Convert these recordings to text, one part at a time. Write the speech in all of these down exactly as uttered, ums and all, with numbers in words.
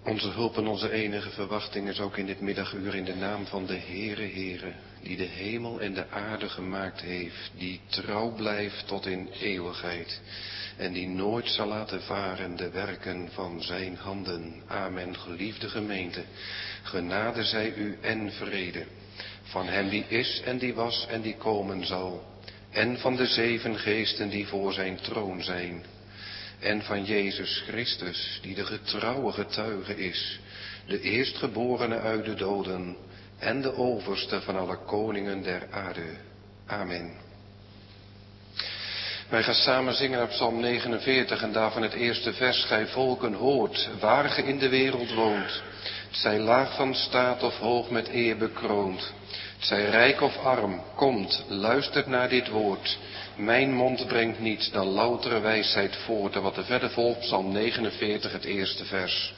Onze hulp en onze enige verwachting is ook in dit middaguur in de naam van de Heere Heere, die de hemel en de aarde gemaakt heeft, die trouw blijft tot in eeuwigheid en die nooit zal laten varen de werken van zijn handen. Amen. Geliefde gemeente, genade zij u en vrede van hem die is en die was en die komen zal, en van de zeven geesten die voor zijn troon zijn, en van Jezus Christus, die de getrouwe getuige is, de eerstgeborene uit de doden en de overste van alle koningen der aarde. Amen. Wij gaan samen zingen op Psalm negenenveertig en daarvan het eerste vers. Gij volken hoort, waar ge in de wereld woont. Het zij laag van staat of hoog met eer bekroond. Het zij rijk of arm, komt, luistert naar dit woord. Mijn mond brengt niets dan loutere wijsheid voort. En wat er verder volgt, Psalm negenenveertig, het eerste vers.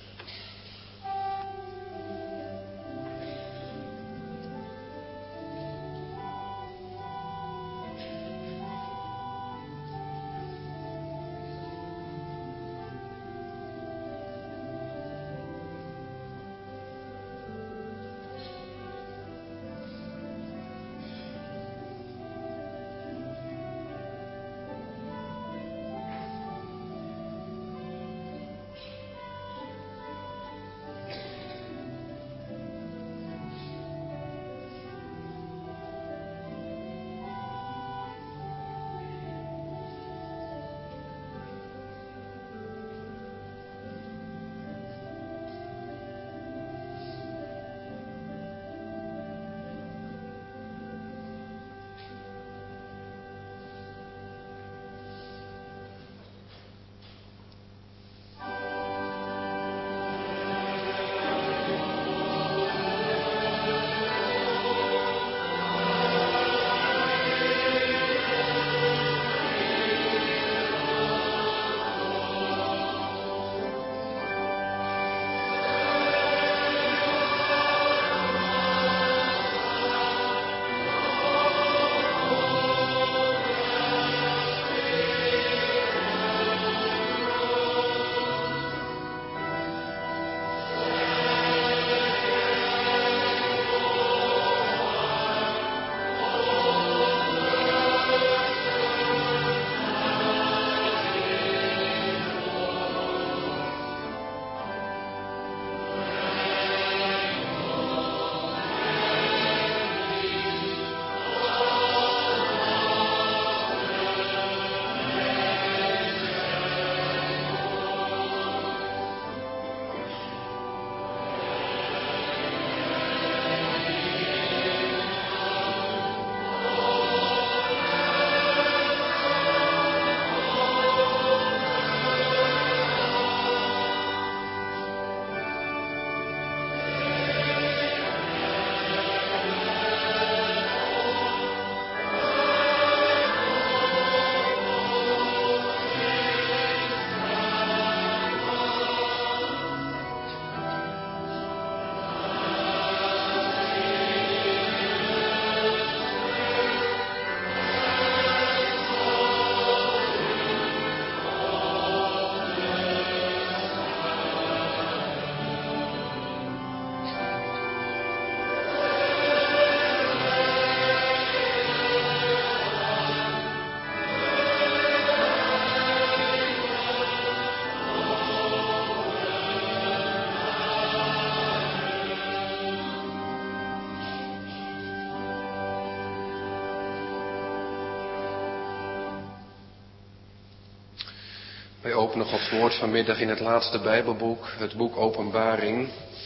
Wij openen Gods woord vanmiddag in het laatste Bijbelboek, het boek Openbaring.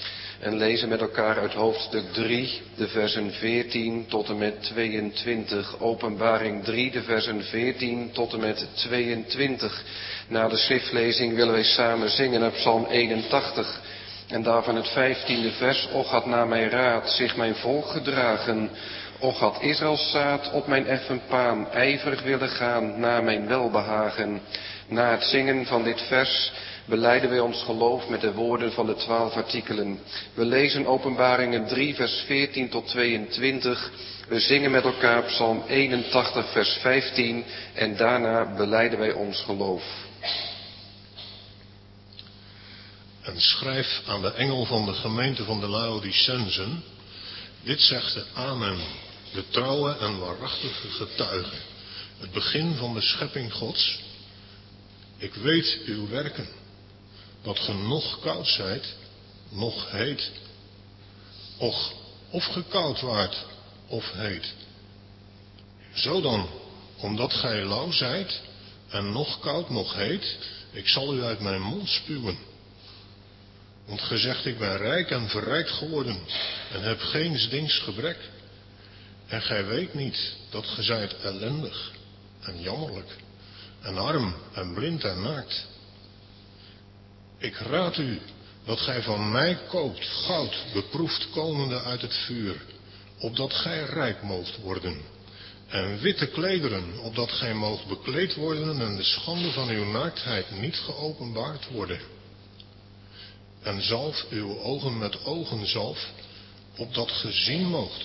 En lezen met elkaar uit hoofdstuk drie, de versen veertien tot en met tweeëntwintig. Openbaring drie, de versen veertien tot en met tweeëntwintig. Na de schriftlezing willen wij samen zingen op Psalm eenentachtig. En daarvan het vijftiende vers. Och had na mijn raad zich mijn volk gedragen. Och had Israëls zaad op mijn effen paan ijverig willen gaan naar mijn welbehagen. Na het zingen van dit vers belijden wij ons geloof met de woorden van de twaalf artikelen. We lezen Openbaringen drie vers veertien tot tweeëntwintig. We zingen met elkaar Psalm eenentachtig vers vijftien en daarna belijden wij ons geloof. En schrijf aan de engel van de gemeente van de Laodicensen: dit zegt de Amen, de trouwe en waarachtige getuige, het begin van de schepping Gods. Ik weet uw werken, dat ge noch koud zijt, noch heet. Och, of ge koud waart, of heet. Zo dan, omdat gij lauw zijt, en noch koud, noch heet, ik zal u uit mijn mond spuwen. Want ge zegt, ik ben rijk en verrijkt geworden, en heb geen dings gebrek. En gij weet niet, dat ge zijt ellendig, en jammerlijk, en arm, en blind en naakt. Ik raad u, dat gij van mij koopt goud, beproefd komende uit het vuur, opdat gij rijk moogt worden. En witte klederen, opdat gij moogt bekleed worden en de schande van uw naaktheid niet geopenbaard worden. En zalf uw ogen met ogenzalf, opdat ge zien moogt.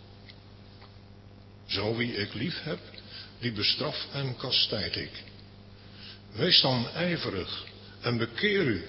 Zo wie ik lief heb, die bestraf en kastijd ik. Wees dan ijverig en bekeer u.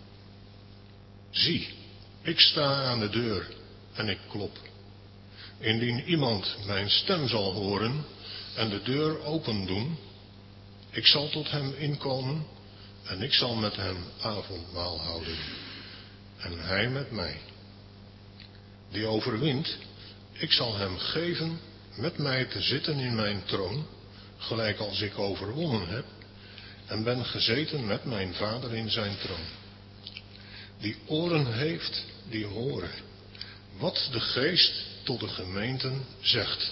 Zie, ik sta aan de deur en ik klop. Indien iemand mijn stem zal horen en de deur open doen, ik zal tot hem inkomen en ik zal met hem avondmaal houden. En hij met mij. Die overwint, ik zal hem geven met mij te zitten in mijn troon, gelijk als ik overwonnen heb, en ben gezeten met mijn Vader in zijn troon. Die oren heeft, die horen, wat de Geest tot de gemeenten zegt.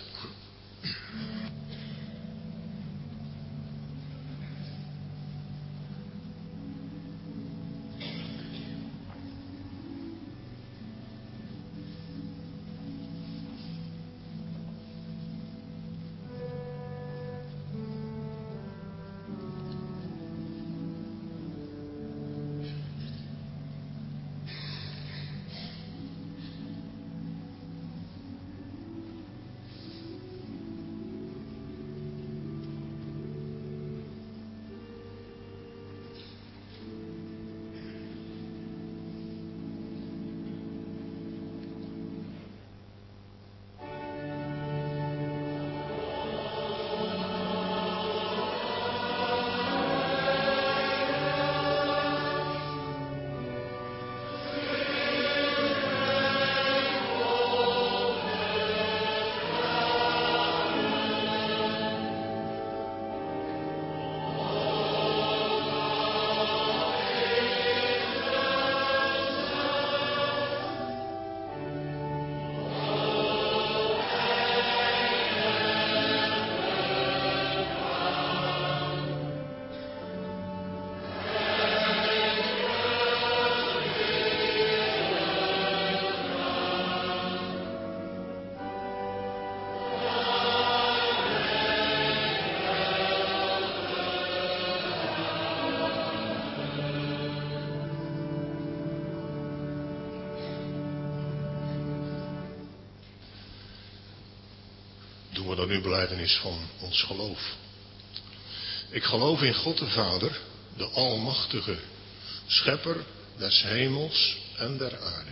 Doen we dan nu belijdenis van ons geloof. Ik geloof in God de Vader, de Almachtige, Schepper des hemels en der aarde.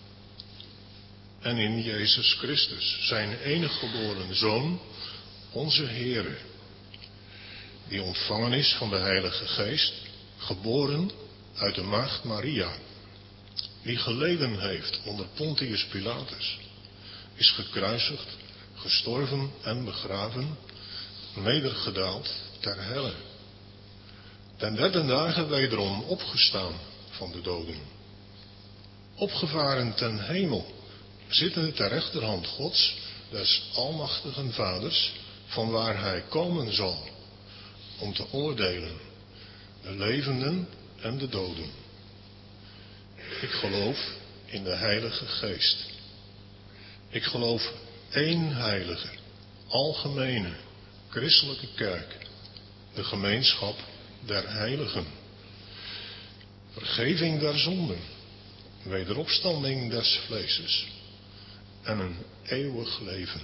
En in Jezus Christus, zijn enige geboren Zoon, onze Heere, die ontvangen is van de Heilige Geest, geboren uit de maagd Maria, die geleden heeft onder Pontius Pilatus, is gekruisigd, gestorven en begraven, nedergedaald ter helle. Ten derde dagen wederom opgestaan van de doden. Opgevaren ten hemel, zittende ter rechterhand Gods, des almachtigen Vaders, van waar hij komen zal, om te oordelen, de levenden en de doden. Ik geloof in de Heilige Geest. Ik geloof één heilige, algemene, christelijke kerk, de gemeenschap der heiligen, vergeving der zonden, wederopstanding des vleeses en een eeuwig leven.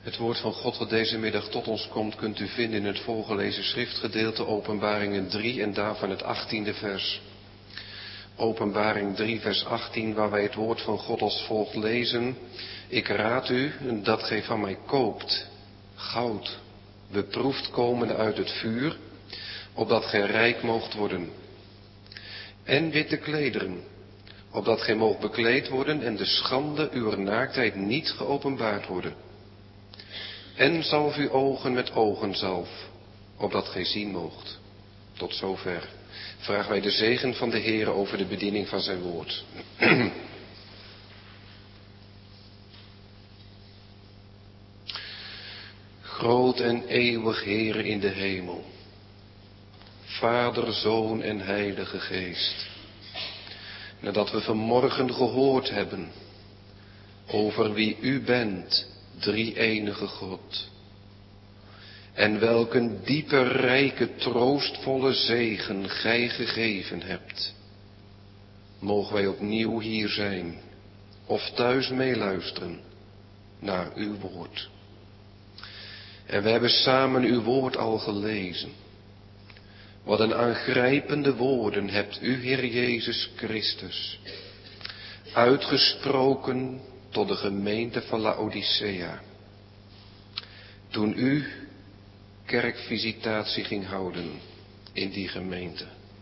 Het woord van God wat deze middag tot ons komt, kunt u vinden in het voorgelezen schriftgedeelte Openbaringen drie en daarvan het achttiende vers. Openbaring drie vers achttien, waar wij het woord van God als volgt lezen. Ik raad u dat gij van mij koopt goud, beproefd komende uit het vuur, opdat gij rijk moogt worden. En witte klederen, opdat gij moogt bekleed worden en de schande uwer naaktheid niet geopenbaard worden. En zalf uw ogen met ogenzalf, opdat gij zien moogt. Tot zover vragen wij de zegen van de Heere over de bediening van zijn woord. Groot en eeuwig Heere in de hemel, Vader, Zoon en Heilige Geest. Nadat we vanmorgen gehoord hebben over wie u bent, drie-enige God. En welk een diepe, rijke, troostvolle zegen gij gegeven hebt. Mogen wij opnieuw hier zijn, of thuis meeluisteren naar uw woord. En we hebben samen uw woord al gelezen. Wat een aangrijpende woorden hebt u, Heer Jezus Christus, uitgesproken tot de gemeente van Laodicea. Toen u kerkvisitatie ging houden in die gemeente.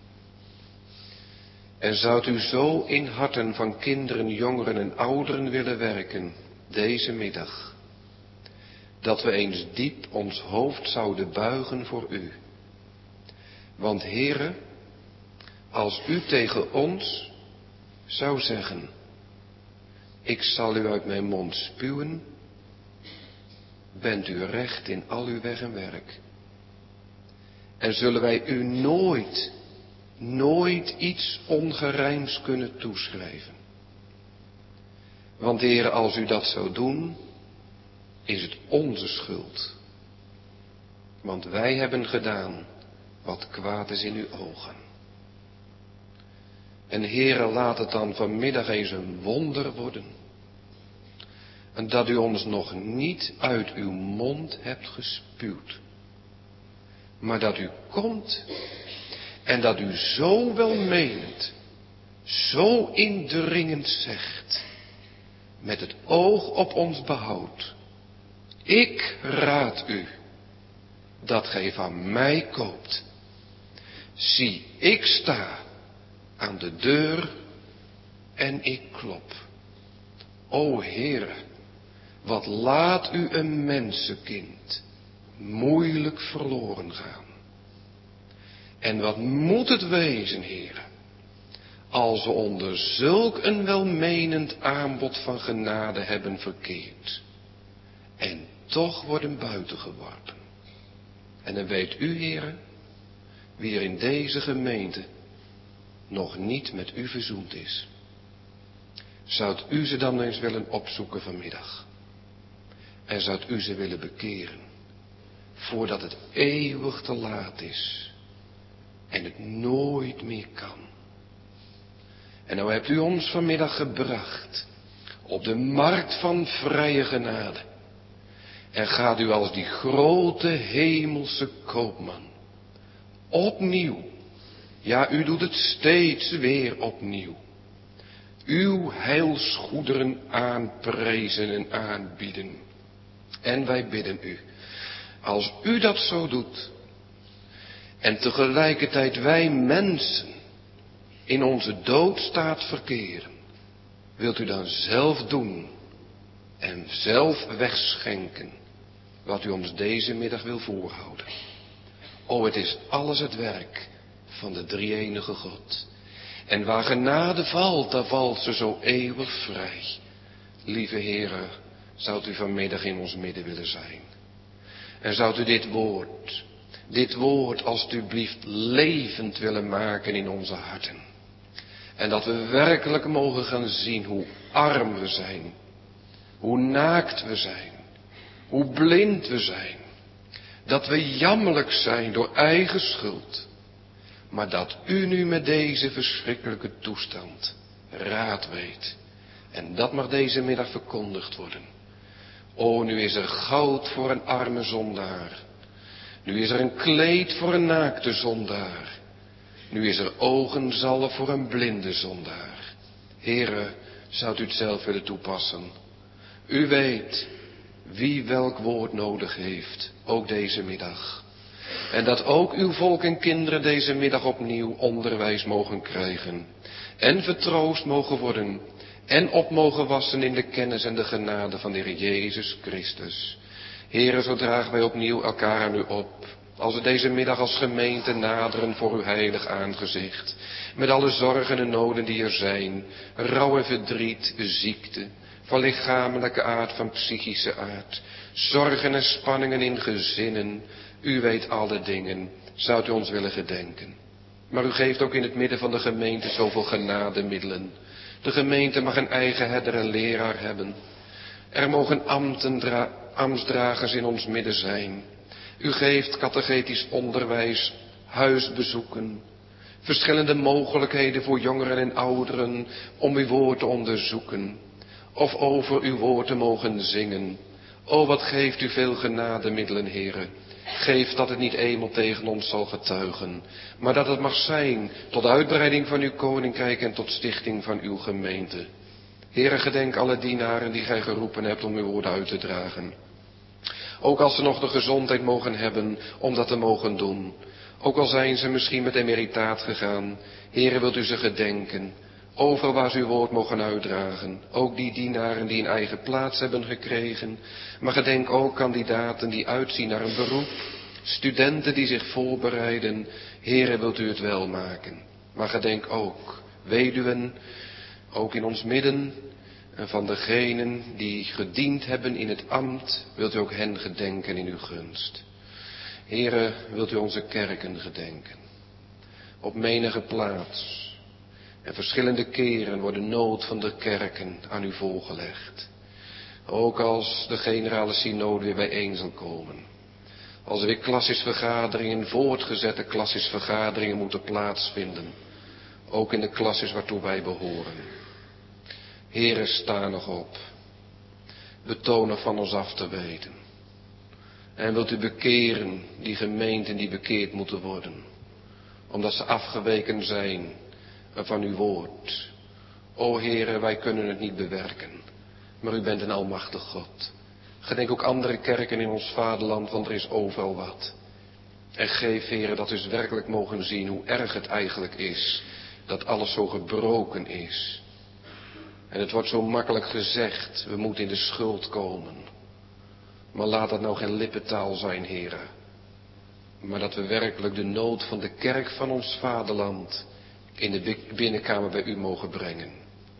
En zoudt u zo in harten van kinderen, jongeren en ouderen willen werken deze middag, dat we eens diep ons hoofd zouden buigen voor u. Want Heere, als u tegen ons zou zeggen, ik zal u uit mijn mond spuwen, bent u recht in al uw weg en werk. En zullen wij u nooit, nooit iets ongerijms kunnen toeschrijven. Want Heere, als u dat zou doen, is het onze schuld. Want wij hebben gedaan wat kwaad is in uw ogen. En Heere, laat het dan vanmiddag eens een wonder worden. En dat u ons nog niet uit uw mond hebt gespuwd. Maar dat u komt en dat u zo welmenend, zo indringend zegt, met het oog op ons behoud. Ik raad u dat gij van mij koopt. Zie, ik sta aan de deur en ik klop. O Heere, wat laat u een mensenkind moeilijk verloren gaan. En wat moet het wezen, Heere, als we onder zulk een welmenend aanbod van genade hebben verkeerd en toch worden buitengeworpen. En dan weet u, Heere, wie er in deze gemeente nog niet met u verzoend is. Zoudt u ze dan eens willen opzoeken vanmiddag? En zoudt u ze willen bekeren, voordat het eeuwig te laat is en het nooit meer kan. En nou hebt u ons vanmiddag gebracht op de markt van vrije genade. En gaat u als die grote hemelse koopman opnieuw, ja, u doet het steeds weer opnieuw, uw heilsgoederen aanprijzen en aanbieden. En wij bidden u, als u dat zo doet, en tegelijkertijd wij mensen in onze doodstaat verkeren, wilt u dan zelf doen en zelf wegschenken wat u ons deze middag wil voorhouden. O, het is alles het werk van de drie-enige God. En waar genade valt, daar valt ze zo eeuwig vrij. Lieve Heere, zoudt u vanmiddag in ons midden willen zijn. En zoudt u dit woord, dit woord alstublieft levend willen maken in onze harten. En dat we werkelijk mogen gaan zien hoe arm we zijn. Hoe naakt we zijn. Hoe blind we zijn. Dat we jammerlijk zijn door eigen schuld. Maar dat u nu met deze verschrikkelijke toestand raad weet. En dat mag deze middag verkondigd worden. O, nu is er goud voor een arme zondaar. Nu is er een kleed voor een naakte zondaar. Nu is er ogenzalf voor een blinde zondaar. Heere, zou u het zelf willen toepassen? U weet wie welk woord nodig heeft, ook deze middag. En dat ook uw volk en kinderen deze middag opnieuw onderwijs mogen krijgen. En vertroost mogen worden. En op mogen wassen in de kennis en de genade van de Heer Jezus Christus. Heere, zo dragen wij opnieuw elkaar aan u op. Als we deze middag als gemeente naderen voor uw heilig aangezicht. Met alle zorgen en noden die er zijn. Rouw en verdriet, ziekte. Van lichamelijke aard, van psychische aard. Zorgen en spanningen in gezinnen. U weet alle dingen. Zou u ons willen gedenken. Maar u geeft ook in het midden van de gemeente zoveel genademiddelen. De gemeente mag een eigen herder en leraar hebben. Er mogen ambtendra- ambtsdragers in ons midden zijn. U geeft catechetisch onderwijs, huisbezoeken, verschillende mogelijkheden voor jongeren en ouderen om uw woord te onderzoeken. Of over uw woord te mogen zingen. O, wat geeft u veel genademiddelen, Heere. Geef dat het niet eenmaal tegen ons zal getuigen, maar dat het mag zijn tot uitbreiding van uw koninkrijk en tot stichting van uw gemeente. Heere, gedenk alle dienaren die gij geroepen hebt om uw woord uit te dragen. Ook als ze nog de gezondheid mogen hebben om dat te mogen doen. Ook al zijn ze misschien met emeritaat gegaan. Heere, wilt u ze gedenken. Overal waar ze uw woord mogen uitdragen. Ook die dienaren die een eigen plaats hebben gekregen. Maar gedenk ook kandidaten die uitzien naar een beroep. Studenten die zich voorbereiden. Heere, wilt u het wel maken. Maar gedenk ook weduwen, ook in ons midden. En van degenen die gediend hebben in het ambt, wilt u ook hen gedenken in uw gunst. Heere, wilt u onze kerken gedenken. Op menige plaats en verschillende keren wordt de nood van de kerken aan u voorgelegd. Ook als de generale synode weer bijeen zal komen. Als er weer klassisvergaderingen, voortgezette klassisvergaderingen moeten plaatsvinden. Ook in de klasses waartoe wij behoren. Heere, sta nog op. Betoon nog van ons af te weten. En wilt u bekeren die gemeenten die bekeerd moeten worden. Omdat ze afgeweken zijn van uw woord. O Heere, wij kunnen het niet bewerken. Maar u bent een almachtig God. Gedenk ook andere kerken in ons vaderland, want er is overal wat. En geef, Heere, dat we eens werkelijk mogen zien hoe erg het eigenlijk is. Dat alles zo gebroken is. En het wordt zo makkelijk gezegd, we moeten in de schuld komen. Maar laat dat nou geen lippentaal zijn, Heere. Maar dat we werkelijk de nood van de kerk van ons vaderland in de binnenkamer bij u mogen brengen.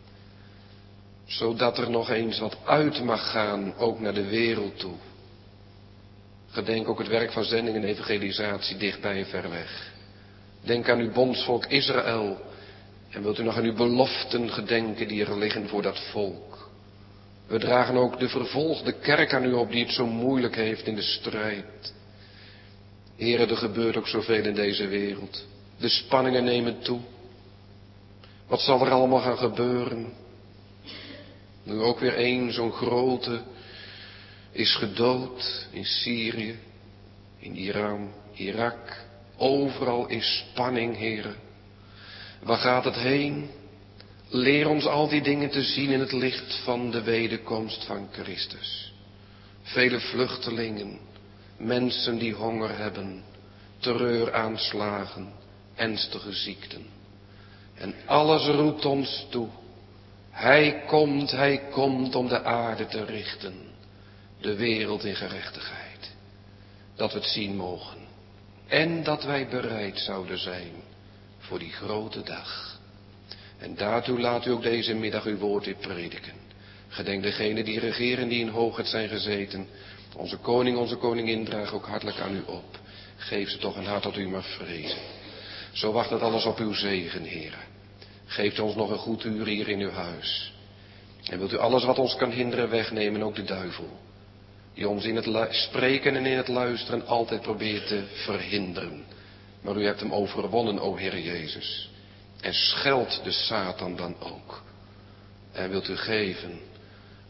Zodat er nog eens wat uit mag gaan, ook naar de wereld toe. Gedenk ook het werk van zending en evangelisatie dichtbij en ver weg. Denk aan uw bondsvolk Israël. En wilt u nog aan uw beloften gedenken die er liggen voor dat volk. We dragen ook de vervolgde kerk aan u op die het zo moeilijk heeft in de strijd. Heere, er gebeurt ook zoveel in deze wereld. De spanningen nemen toe. Wat zal er allemaal gaan gebeuren? Nu ook weer één zo'n grote is gedood in Syrië, in Iran, Irak. Overal is spanning, Heere. Waar gaat het heen? Leer ons al die dingen te zien in het licht van de wederkomst van Christus. Vele vluchtelingen, mensen die honger hebben, terreuraanslagen, ernstige ziekten. En alles roept ons toe. Hij komt, hij komt om de aarde te richten. De wereld in gerechtigheid. Dat we het zien mogen. En dat wij bereid zouden zijn voor die grote dag. En daartoe laat u ook deze middag uw woord weer prediken. Gedenk degenen die regeren, die in hoogheid zijn gezeten. Onze koning, onze koningin dragen ook hartelijk aan u op. Geef ze toch een hart dat u mag vrezen. Zo wacht het alles op uw zegen, Heere. Geeft ons nog een goed uur hier in uw huis. En wilt u alles wat ons kan hinderen wegnemen, ook de duivel. Die ons in het lu- spreken en in het luisteren altijd probeert te verhinderen. Maar u hebt hem overwonnen, o Heer Jezus. En scheldt de Satan dan ook. En wilt u geven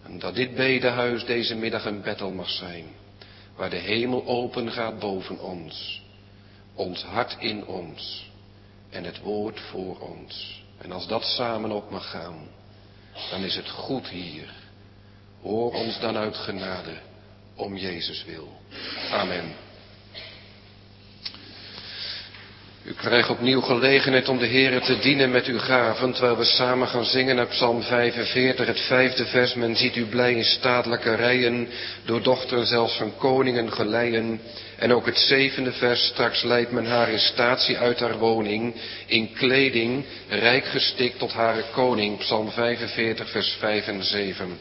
En dat dit bedehuis deze middag een Bethel mag zijn, waar de hemel open gaat boven ons, ons hart in ons en het woord voor ons. En als dat samen op mag gaan, dan is het goed hier. Hoor ons dan uit genade, om Jezus wil. Amen. U krijgt opnieuw gelegenheid om de Heere te dienen met uw gaven, terwijl we samen gaan zingen uit Psalm vijfenveertig, het vijfde vers. Men ziet u blij in statelijke rijen, door dochter zelfs van koningen geleien. En ook het zevende vers, straks leidt men haar in statie uit haar woning, in kleding, rijk gestikt tot hare koning. Psalm vijfenveertig, vers vijf en zeven.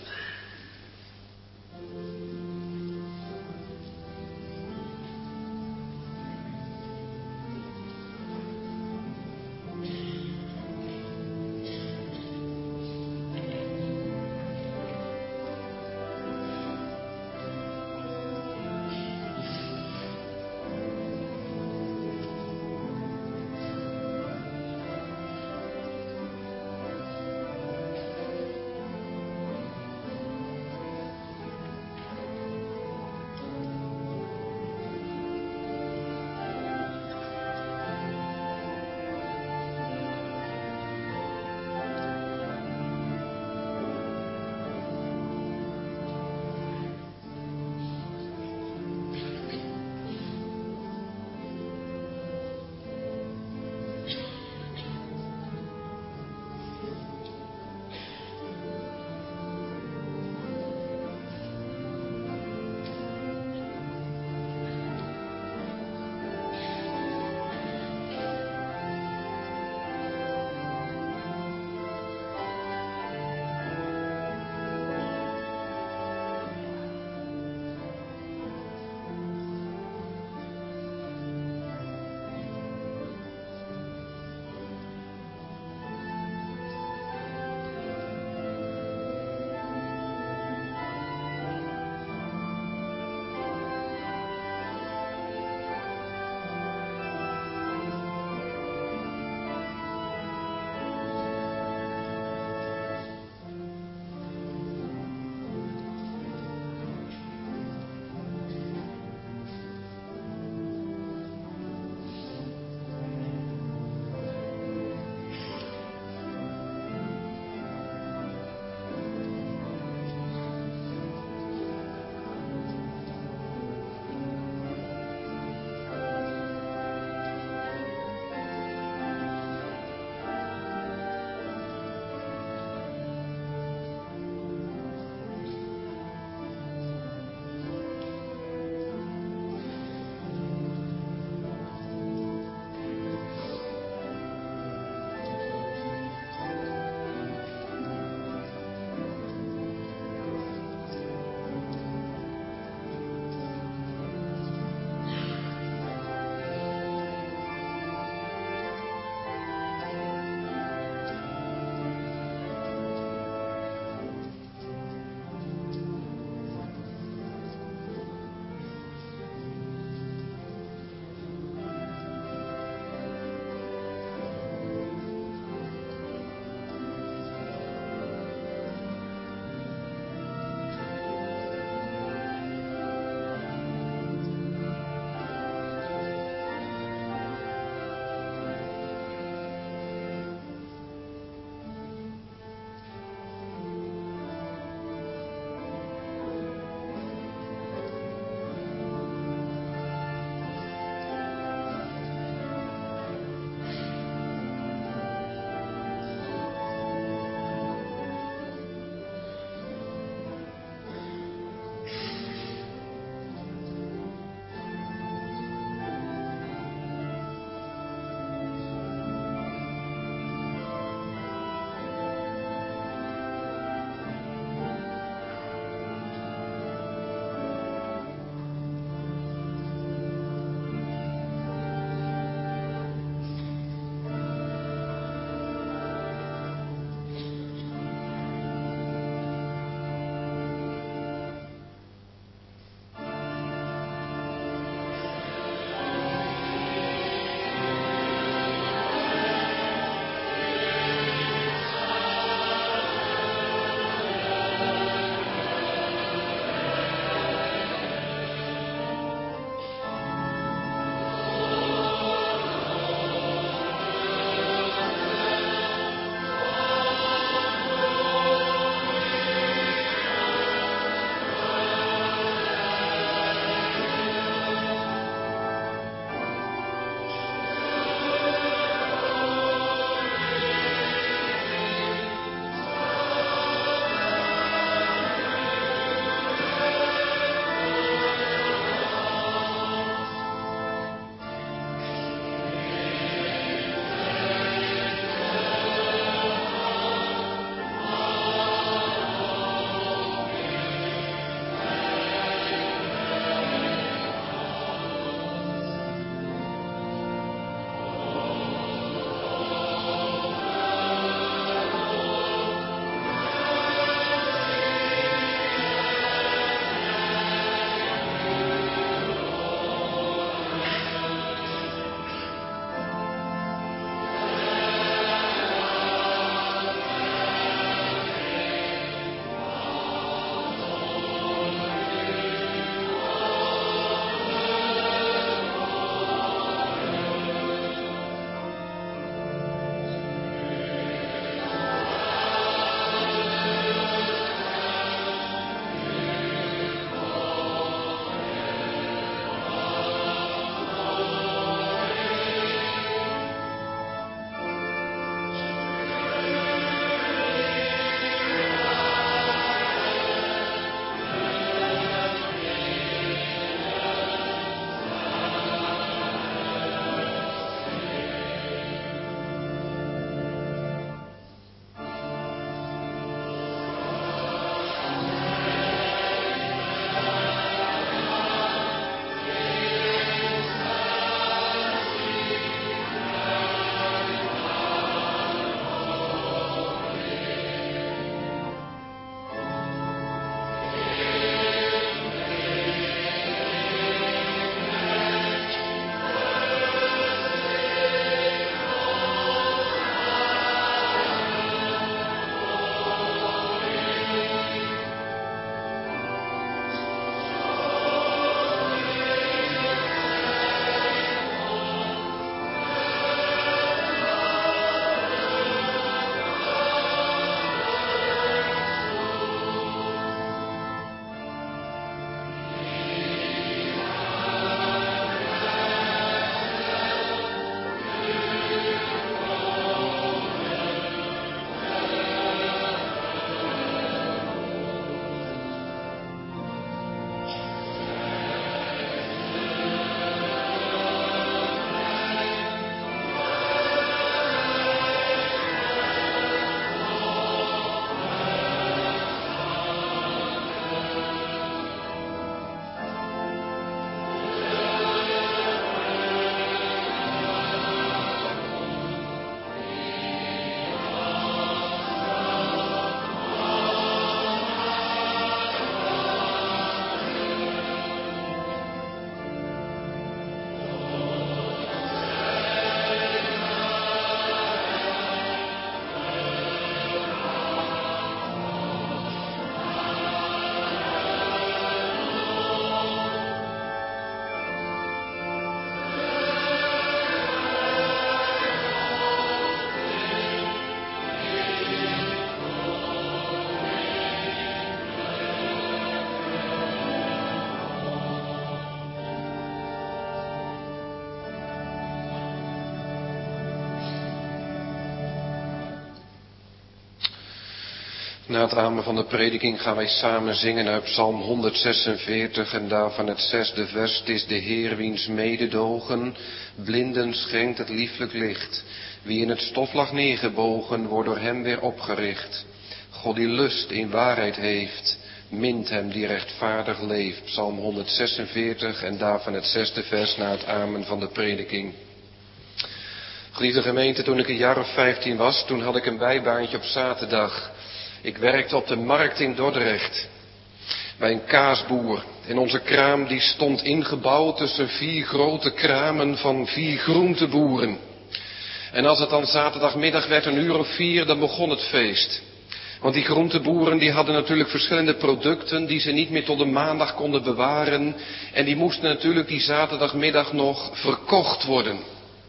Na het amen van de prediking gaan wij samen zingen uit Psalm honderdzesenveertig en daarvan het zesde vers. Het is de Heer wiens mededogen blinden schenkt het lieflijk licht. Wie in het stof lag neergebogen, wordt door hem weer opgericht. God die lust in waarheid heeft, mint hem die rechtvaardig leeft. Psalm honderdzesenveertig en daarvan het zesde vers na het amen van de prediking. Geliefde gemeente, toen ik een jaar of vijftien was, toen had ik een bijbaantje op zaterdag. Ik werkte op de markt in Dordrecht, bij een kaasboer. En onze kraam die stond ingebouwd tussen vier grote kramen van vier groenteboeren. En als het dan zaterdagmiddag werd, een uur of vier, dan begon het feest. Want die groenteboeren die hadden natuurlijk verschillende producten die ze niet meer tot de maandag konden bewaren. En die moesten natuurlijk die zaterdagmiddag nog verkocht worden.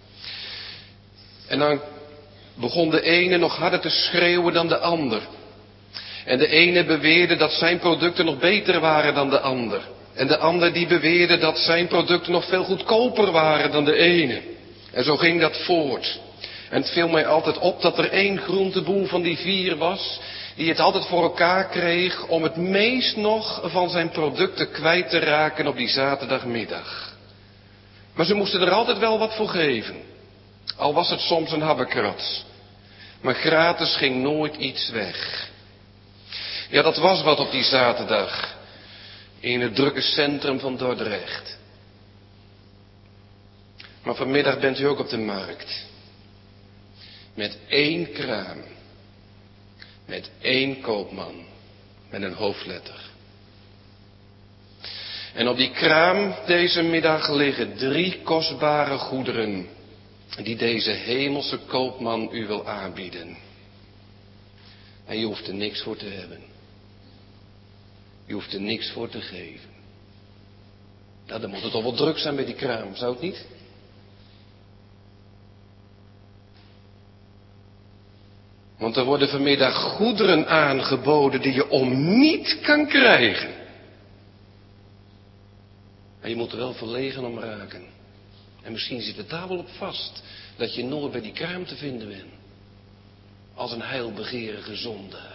En dan begon de ene nog harder te schreeuwen dan de ander. En de ene beweerde dat zijn producten nog beter waren dan de ander. En de ander die beweerde dat zijn producten nog veel goedkoper waren dan de ene. En zo ging dat voort. En het viel mij altijd op dat er één groenteboer van die vier was, die het altijd voor elkaar kreeg om het meest nog van zijn producten kwijt te raken op die zaterdagmiddag. Maar ze moesten er altijd wel wat voor geven. Al was het soms een habbekrats. Maar gratis ging nooit iets weg. Ja, dat was wat op die zaterdag. In het drukke centrum van Dordrecht. Maar vanmiddag bent u ook op de markt. Met één kraam. Met één koopman. Met een hoofdletter. En op die kraam deze middag liggen drie kostbare goederen. Die deze hemelse koopman u wil aanbieden. En je hoeft er niks voor te hebben. Je hoeft er niks voor te geven. Nou, dan moet het toch wel druk zijn bij die kraam, zou het niet? Want er worden vanmiddag goederen aangeboden die je om niet kan krijgen. En je moet er wel verlegen om raken. En misschien zit het daar wel op vast, dat je nooit bij die kraam te vinden bent. Als een heilbegerige zondaar.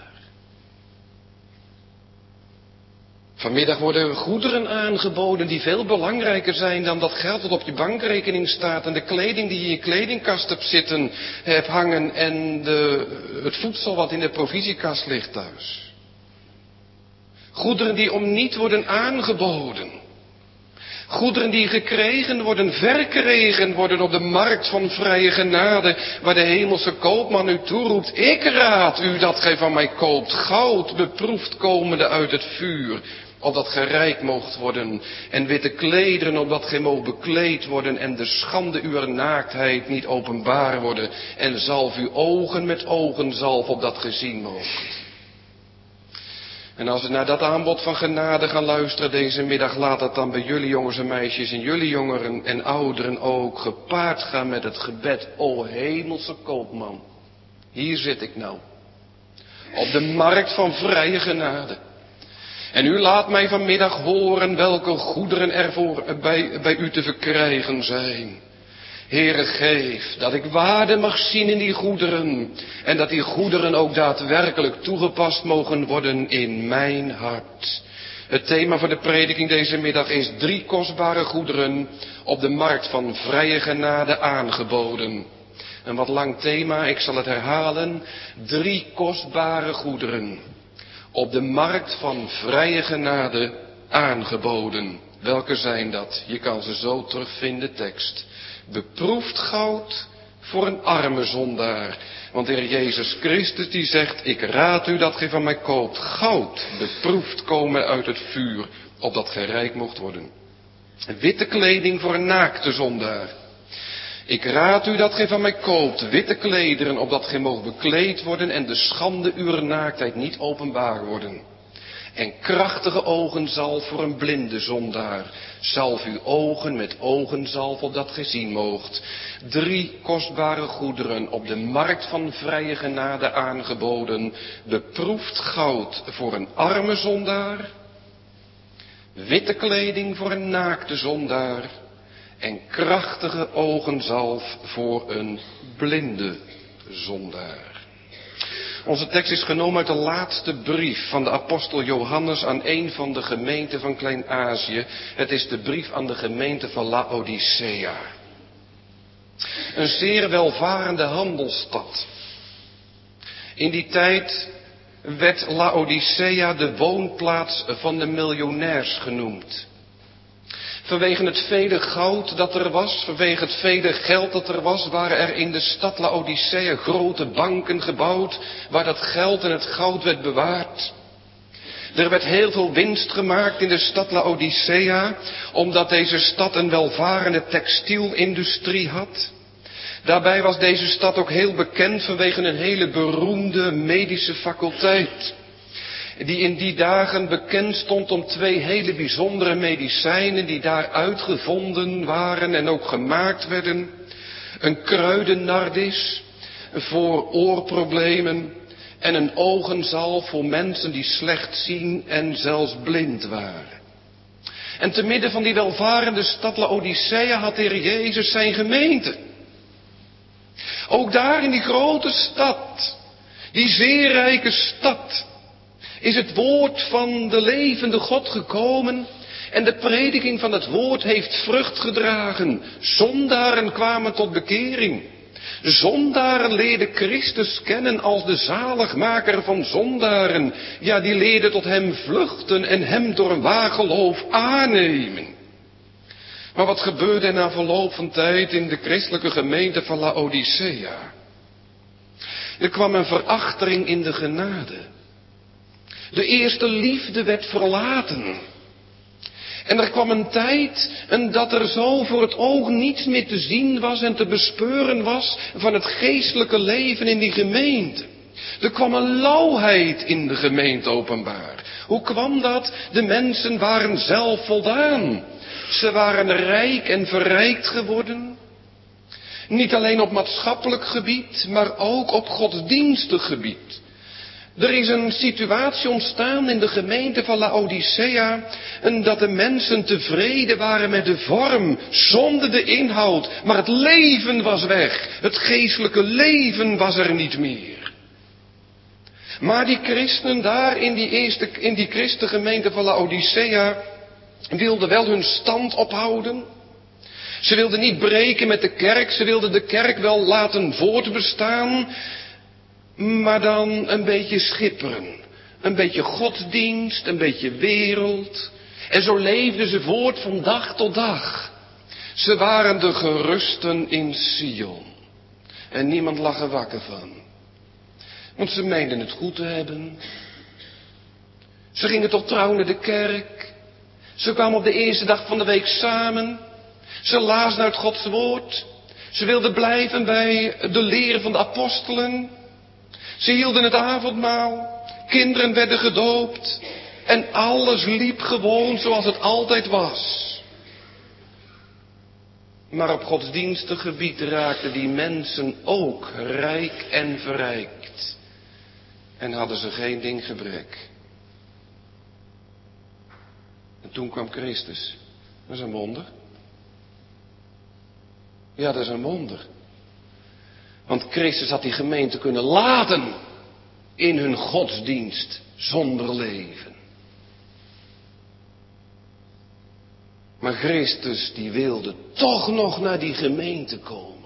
Vanmiddag worden er goederen aangeboden die veel belangrijker zijn dan dat geld dat op je bankrekening staat en de kleding die je in je kledingkast hebt zitten, hebt hangen en de, het voedsel wat in de provisiekast ligt thuis. Goederen die om niet worden aangeboden. Goederen die gekregen worden, verkregen worden op de markt van vrije genade, waar de hemelse koopman u toeroept. Ik raad u dat gij van mij koopt, goud beproefd komende uit het vuur, opdat gij rijk moogt worden, en witte klederen, opdat gij moogt bekleed worden, en de schande uwer naaktheid niet openbaar worden, en zalf uw ogen met ogenzalf, opdat gij zien moogt. En als we naar dat aanbod van genade gaan luisteren deze middag, laat dat dan bij jullie jongens en meisjes en jullie jongeren en ouderen ook gepaard gaan met het gebed. O hemelse koopman, hier zit ik nou, op de markt van vrije genade. En u laat mij vanmiddag horen welke goederen er voor, bij, bij u te verkrijgen zijn. Heere, geef dat ik waarde mag zien in die goederen. En dat die goederen ook daadwerkelijk toegepast mogen worden in mijn hart. Het thema voor de prediking deze middag is drie kostbare goederen op de markt van vrije genade aangeboden. Een wat lang thema, ik zal het herhalen. Drie kostbare goederen op de markt van vrije genade aangeboden. Welke zijn dat? Je kan ze zo terugvinden, tekst. Beproefd goud voor een arme zondaar. Want de Heer Jezus Christus die zegt, ik raad u dat gij van mij koopt goud, beproefd komen uit het vuur, opdat gij rijk mocht worden. Witte kleding voor een naakte zondaar. Ik raad u dat gij van mij koopt witte klederen, opdat gij moogt bekleed worden en de schande uwer naaktheid niet openbaar worden. En krachtige ogenzalf voor een blinde zondaar. Zalf uw ogen met ogenzalf, opdat gij zien moogt. Drie kostbare goederen op de markt van vrije genade aangeboden. Beproefd goud voor een arme zondaar. Witte kleding voor een naakte zondaar. En krachtige ogenzalf voor een blinde zondaar. Onze tekst is genomen uit de laatste brief van de apostel Johannes aan een van de gemeenten van Klein-Azië. Het is de brief aan de gemeente van Laodicea. Een zeer welvarende handelsstad. In die tijd werd Laodicea de woonplaats van de miljonairs genoemd. Vanwege het vele goud dat er was, vanwege het vele geld dat er was, waren er in de stad Laodicea grote banken gebouwd, waar dat geld en het goud werd bewaard. Er werd heel veel winst gemaakt in de stad Laodicea, omdat deze stad een welvarende textielindustrie had. Daarbij was deze stad ook heel bekend vanwege een hele beroemde medische faculteit, die in die dagen bekend stond om twee hele bijzondere medicijnen die daar uitgevonden waren en ook gemaakt werden. Een kruidennardis voor oorproblemen en een ogenzalf voor mensen die slecht zien en zelfs blind waren. En te midden van die welvarende stad Laodicea had de Heer Jezus zijn gemeente. Ook daar in die grote stad, die zeer rijke stad, is het woord van de levende God gekomen en de prediking van het woord heeft vrucht gedragen. Zondaren kwamen tot bekering. Zondaren leerden Christus kennen als de zaligmaker van zondaren. Ja, die leerden tot hem vluchten en hem door waargeloof aannemen. Maar wat gebeurde er na verloop van tijd in de christelijke gemeente van Laodicea? Er kwam een verachtering in de genade. De eerste liefde werd verlaten. En er kwam een tijd en dat er zo voor het oog niets meer te zien was en te bespeuren was van het geestelijke leven in die gemeente. Er kwam een lauwheid in de gemeente openbaar. Hoe kwam dat? De mensen waren zelf voldaan. Ze waren rijk en verrijkt geworden. Niet alleen op maatschappelijk gebied, maar ook op godsdienstig gebied. Er is een situatie ontstaan in de gemeente van Laodicea en dat de mensen tevreden waren met de vorm, zonder de inhoud, maar het leven was weg. Het geestelijke leven was er niet meer. Maar die christenen daar in die eerste, in die christengemeente van Laodicea wilden wel hun stand ophouden. Ze wilden niet breken met de kerk, ze wilden de kerk wel laten voortbestaan, maar dan een beetje schipperen. Een beetje godsdienst, een beetje wereld. En zo leefden ze voort van dag tot dag. Ze waren de gerusten in Sion. En niemand lag er wakker van. Want ze meenden het goed te hebben. Ze gingen toch trouw naar de kerk. Ze kwamen op de eerste dag van de week samen. Ze lazen uit Gods woord. Ze wilden blijven bij de leer van de apostelen. Ze hielden het avondmaal. Kinderen werden gedoopt. En alles liep gewoon zoals het altijd was. Maar op godsdienstig gebied raakten die mensen ook rijk en verrijkt. En hadden ze geen ding gebrek. En toen kwam Christus. Dat is een wonder. Ja, dat is een wonder. Want Christus had die gemeente kunnen laten in hun godsdienst zonder leven. Maar Christus die wilde toch nog naar die gemeente komen.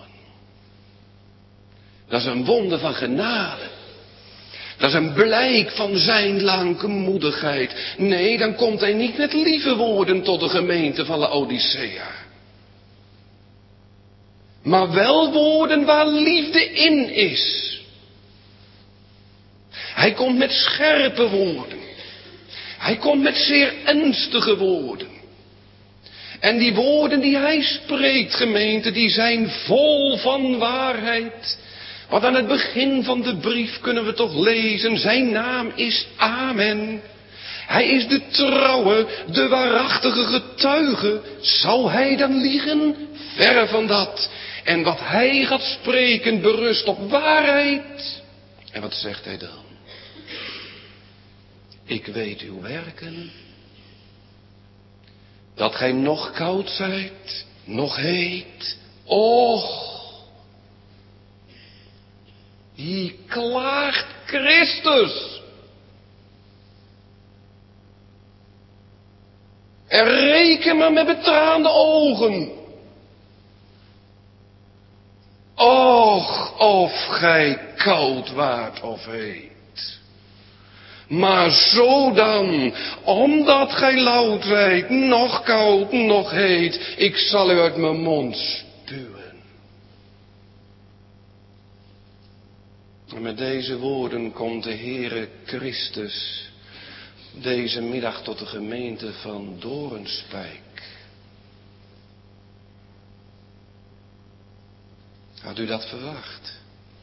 Dat is een wonder van genade. Dat is een blijk van zijn langmoedigheid. Nee, dan komt hij niet met lieve woorden tot de gemeente van Laodicea. Maar wel woorden waar liefde in is. Hij komt met scherpe woorden. Hij komt met zeer ernstige woorden. En die woorden die hij spreekt, gemeente, die zijn vol van waarheid. Want aan het begin van de brief kunnen we toch lezen, zijn naam is Amen. Hij is de trouwe, de waarachtige getuige. Zou hij dan liegen? Verre van dat. En wat hij gaat spreken berust op waarheid. En wat zegt hij dan? Ik weet uw werken. Dat gij nog koud zijt, nog heet. Och. Die klaagt Christus. En reken maar met betraande ogen. Och, of gij koud waart of heet. Maar zo dan, omdat gij loud zijt, nog koud, nog heet, ik zal u uit mijn mond spuwen. En met deze woorden komt de Heere Christus deze middag tot de gemeente van Doornspijk. Had u dat verwacht?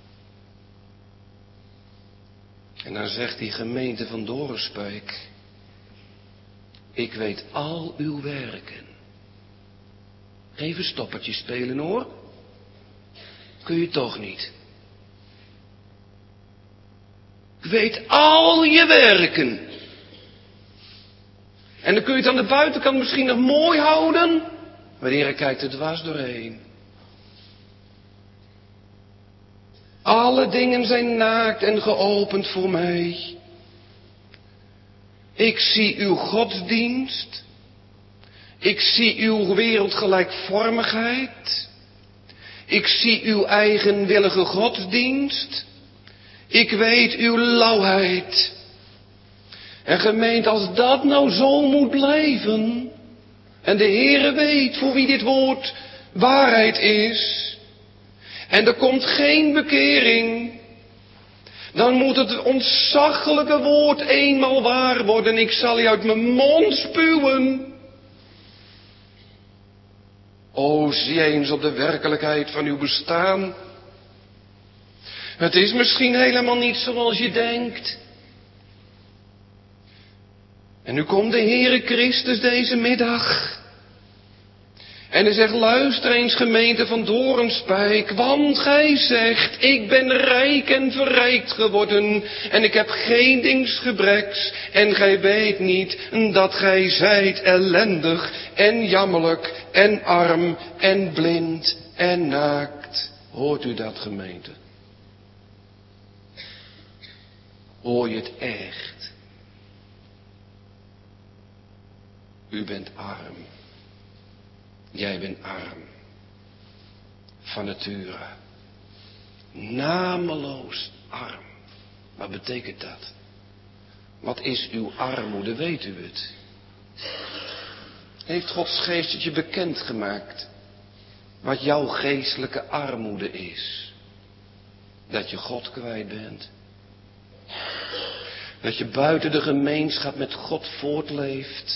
En dan zegt die gemeente van Doornspijk: ik weet al uw werken. Geen verstoppertje spelen hoor. Kun je toch niet. Ik weet al je werken. En dan kun je het aan de buitenkant misschien nog mooi houden, maar de Heer kijkt er dwars doorheen. Alle dingen zijn naakt en geopend voor mij. Ik zie uw godsdienst. Ik zie uw wereldgelijkvormigheid. Ik zie uw eigenwillige godsdienst. Ik weet uw lauwheid. En gemeente, als dat nou zo moet blijven, en de Heere weet voor wie dit woord waarheid is, en er komt geen bekering, dan moet het ontzaglijke woord eenmaal waar worden. Ik zal u uit mijn mond spuwen. O, zie eens op de werkelijkheid van uw bestaan. Het is misschien helemaal niet zoals je denkt. En nu komt de Heere Christus deze middag. En hij zegt, luister eens gemeente van Doornspijk, want gij zegt, ik ben rijk en verrijkt geworden en ik heb geen dings gebreks en gij weet niet dat gij zijt ellendig en jammerlijk en arm en blind en naakt. Hoort u dat gemeente? Hoor je het echt? U bent arm. Jij bent arm. Van nature. Nameloos arm. Wat betekent dat? Wat is uw armoede, weet u het? Heeft Gods geest het je bekendgemaakt? Wat jouw geestelijke armoede is? Dat je God kwijt bent. Dat je buiten de gemeenschap met God voortleeft.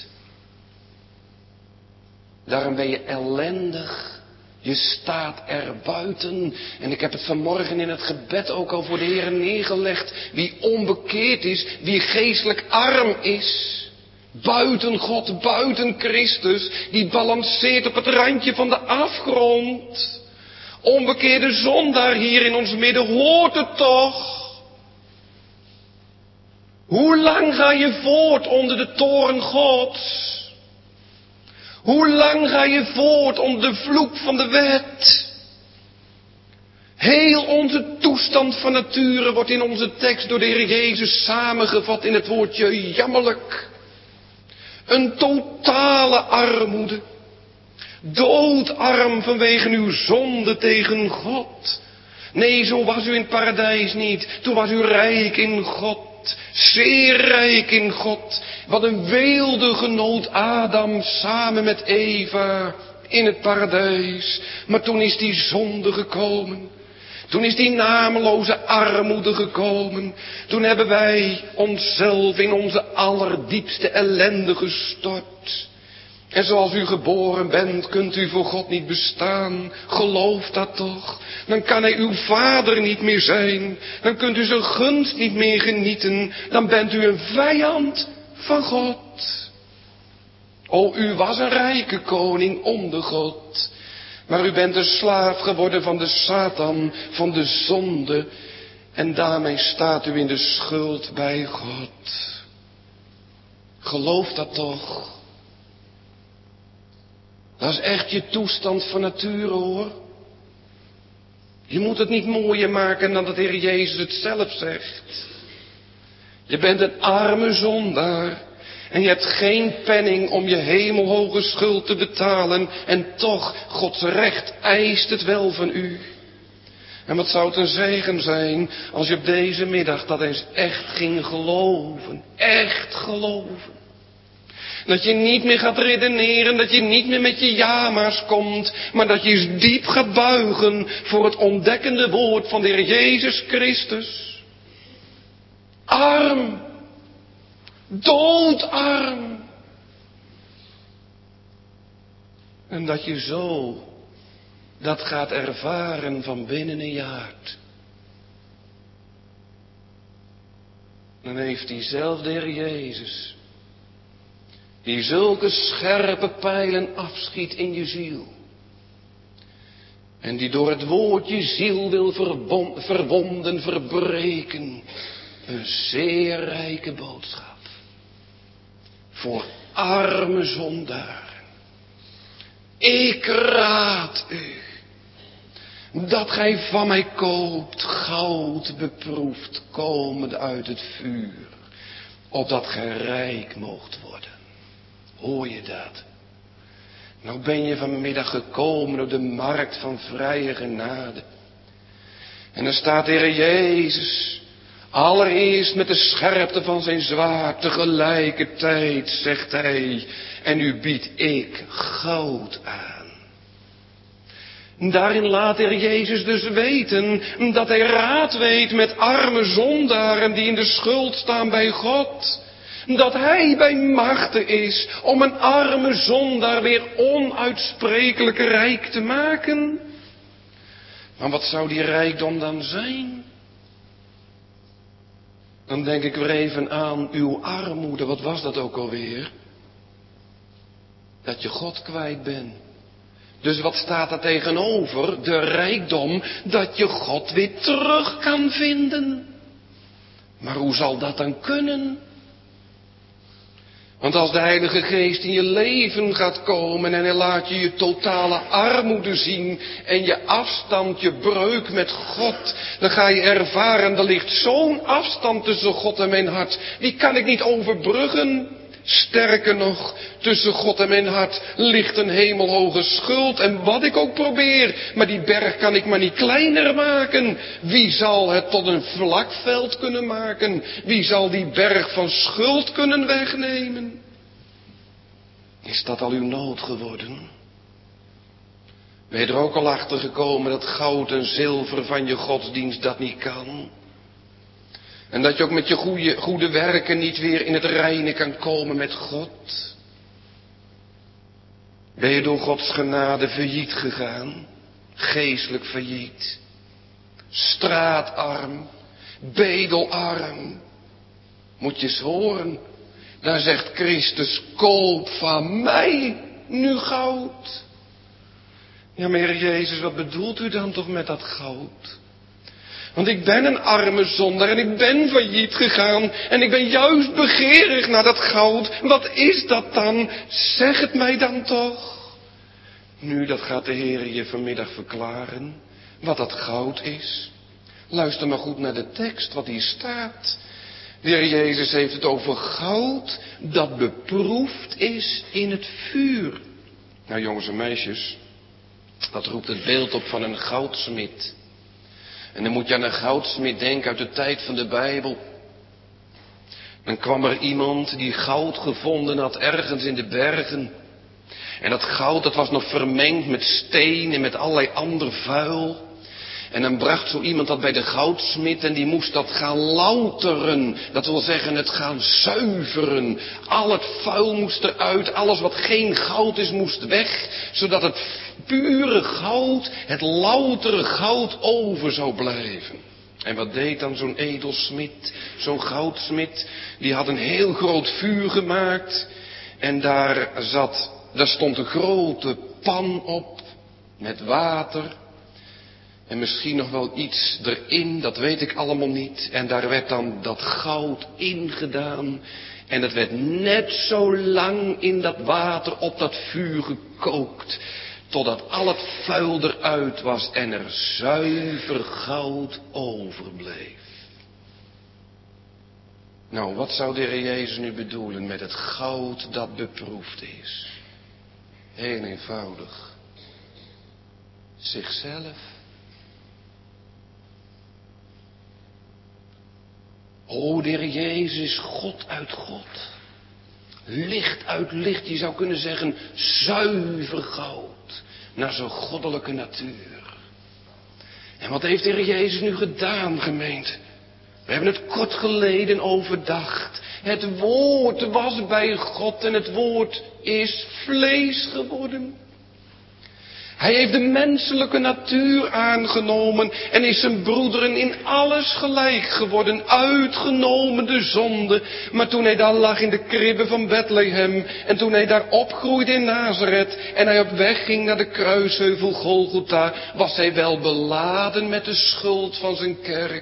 Daarom ben je ellendig. Je staat er buiten. En ik heb het vanmorgen in het gebed ook al voor de Heer neergelegd. Wie onbekeerd is, wie geestelijk arm is. Buiten God, buiten Christus. Die balanceert op het randje van de afgrond. Onbekeerde zondaar hier in ons midden, hoort het toch? Hoe lang ga je voort onder de toorn Gods? Hoe lang ga je voort onder de vloek van de wet? Heel onze toestand van nature wordt in onze tekst door de Heer Jezus samengevat in het woordje jammerlijk. Een totale armoede. Doodarm vanwege uw zonde tegen God. Nee, zo was u in het paradijs niet. Toen was u rijk in God. Zeer rijk in God. Wat een weelde genoot Adam samen met Eva in het paradijs. Maar toen is die zonde gekomen. Toen is die nameloze armoede gekomen. Toen hebben wij onszelf in onze allerdiepste ellende gestort. En zoals u geboren bent, kunt u voor God niet bestaan. Geloof dat toch. Dan kan hij uw vader niet meer zijn. Dan kunt u zijn gunst niet meer genieten. Dan bent u een vijand van God. O, u was een rijke koning onder God. Maar u bent een slaaf geworden van de Satan, van de zonde. En daarmee staat u in de schuld bij God. Geloof dat toch. Dat is echt je toestand van nature, hoor. Je moet het niet mooier maken dan dat de Heer Jezus het zelf zegt. Je bent een arme zondaar. En je hebt geen penning om je hemelhoge schuld te betalen. En toch, Gods recht eist het wel van u. En wat zou het een zegen zijn als je op deze middag dat eens echt ging geloven. Echt geloven. Dat je niet meer gaat redeneren, dat je niet meer met je jama's komt, maar dat je eens diep gaat buigen voor het ontdekkende woord van de Heer Jezus Christus. Arm. Doodarm. En dat je zo dat gaat ervaren van binnen in je hart. Dan heeft diezelfde Heer Jezus, die zulke scherpe pijlen afschiet in je ziel. En die door het woord je ziel wil verbond, verwonden, verbreken. Een zeer rijke boodschap. Voor arme zondaren. Ik raad u. Dat gij van mij koopt goud beproefd komend uit het vuur. Opdat gij rijk moogt worden. Hoor je dat? Nou ben je vanmiddag gekomen op de markt van vrije genade. En dan staat de Heer Jezus, allereerst met de scherpte van zijn zwaard, tegelijkertijd zegt hij, en u biedt ik goud aan. Daarin laat de Heer Jezus dus weten dat hij raad weet met arme zondaren die in de schuld staan bij God. Dat hij bij machten is om een arme zondaar weer onuitsprekelijk rijk te maken. Maar wat zou die rijkdom dan zijn? Dan denk ik weer even aan uw armoede. Wat was dat ook alweer? Dat je God kwijt bent. Dus wat staat er tegenover? De rijkdom dat je God weer terug kan vinden. Maar hoe zal dat dan kunnen? Want als de Heilige Geest in je leven gaat komen en hij laat je je totale armoede zien en je afstand, je breuk met God, dan ga je ervaren, er ligt zo'n afstand tussen God en mijn hart, die kan ik niet overbruggen. Sterker nog, tussen God en mijn hart ligt een hemelhoge schuld. En wat ik ook probeer, maar die berg kan ik maar niet kleiner maken. Wie zal het tot een vlakveld kunnen maken? Wie zal die berg van schuld kunnen wegnemen? Is dat al uw nood geworden? Ben je er ook al achter gekomen dat goud en zilver van je godsdienst dat niet kan? En dat je ook met je goede, goede werken niet weer in het reine kan komen met God. Ben je door Gods genade failliet gegaan? Geestelijk failliet. Straatarm. Bedelarm. Moet je eens horen. Daar zegt Christus, koop van mij nu goud. Ja, maar Heer Jezus, wat bedoelt u dan toch met dat goud? Want ik ben een arme zondaar en ik ben failliet gegaan. En ik ben juist begeerig naar dat goud. Wat is dat dan? Zeg het mij dan toch. Nu, dat gaat de Heer je vanmiddag verklaren. Wat dat goud is. Luister maar goed naar de tekst, wat hier staat. De Heer Jezus heeft het over goud dat beproefd is in het vuur. Nou jongens en meisjes, dat roept het beeld op van een goudsmid. En dan moet je aan een goudsmid denken uit de tijd van de Bijbel. Dan kwam er iemand die goud gevonden had ergens in de bergen. En dat goud dat was nog vermengd met steen en met allerlei ander vuil. En dan bracht zo iemand dat bij de goudsmid en die moest dat gaan louteren. Dat wil zeggen het gaan zuiveren. Al het vuil moest eruit, alles wat geen goud is moest weg. Zodat het pure goud, het loutere goud over zou blijven. En wat deed dan zo'n edelsmid, zo'n goudsmid? Die had een heel groot vuur gemaakt. En daar zat, daar stond een grote pan op met water. En misschien nog wel iets erin, dat weet ik allemaal niet. En daar werd dan dat goud ingedaan. En het werd net zo lang in dat water op dat vuur gekookt. Totdat al het vuil eruit was en er zuiver goud overbleef. Nou, wat zou de Heer Jezus nu bedoelen met het goud dat beproefd is? Heel eenvoudig. Zichzelf. O, de Heer Jezus is God uit God. Licht uit licht, je zou kunnen zeggen, zuiver goud. Naar zo'n goddelijke natuur. En wat heeft de Heer Jezus nu gedaan, gemeente? We hebben het kort geleden overdacht. Het woord was bij God en het woord is vlees geworden. Hij heeft de menselijke natuur aangenomen en is zijn broederen in alles gelijk geworden, uitgenomen de zonde. Maar toen hij daar lag in de kribbe van Bethlehem en toen hij daar opgroeide in Nazareth en hij op weg ging naar de kruisheuvel Golgotha, was hij wel beladen met de schuld van zijn kerk.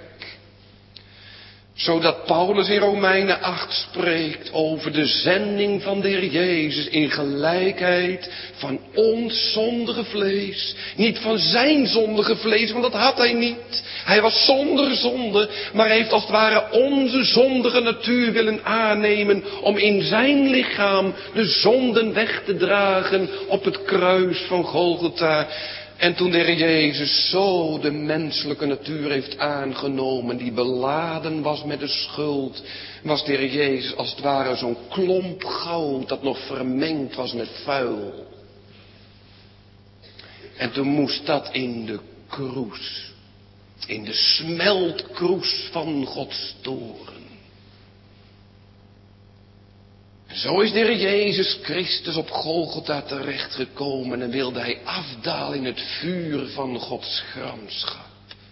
Zodat Paulus in Romeinen acht spreekt over de zending van de Heer Jezus in gelijkheid van ons zondige vlees. Niet van zijn zondige vlees, want dat had hij niet. Hij was zonder zonde, maar hij heeft als het ware onze zondige natuur willen aannemen om in zijn lichaam de zonden weg te dragen op het kruis van Golgotha. En toen de Heer Jezus zo de menselijke natuur heeft aangenomen, die beladen was met de schuld, was de Heer Jezus als het ware zo'n klomp goud dat nog vermengd was met vuil. En toen moest dat in de kroes, in de smeltkroes van Gods toren. Zo is de Heer Jezus Christus op Golgotha terechtgekomen en wilde hij afdalen in het vuur van Gods gramschap.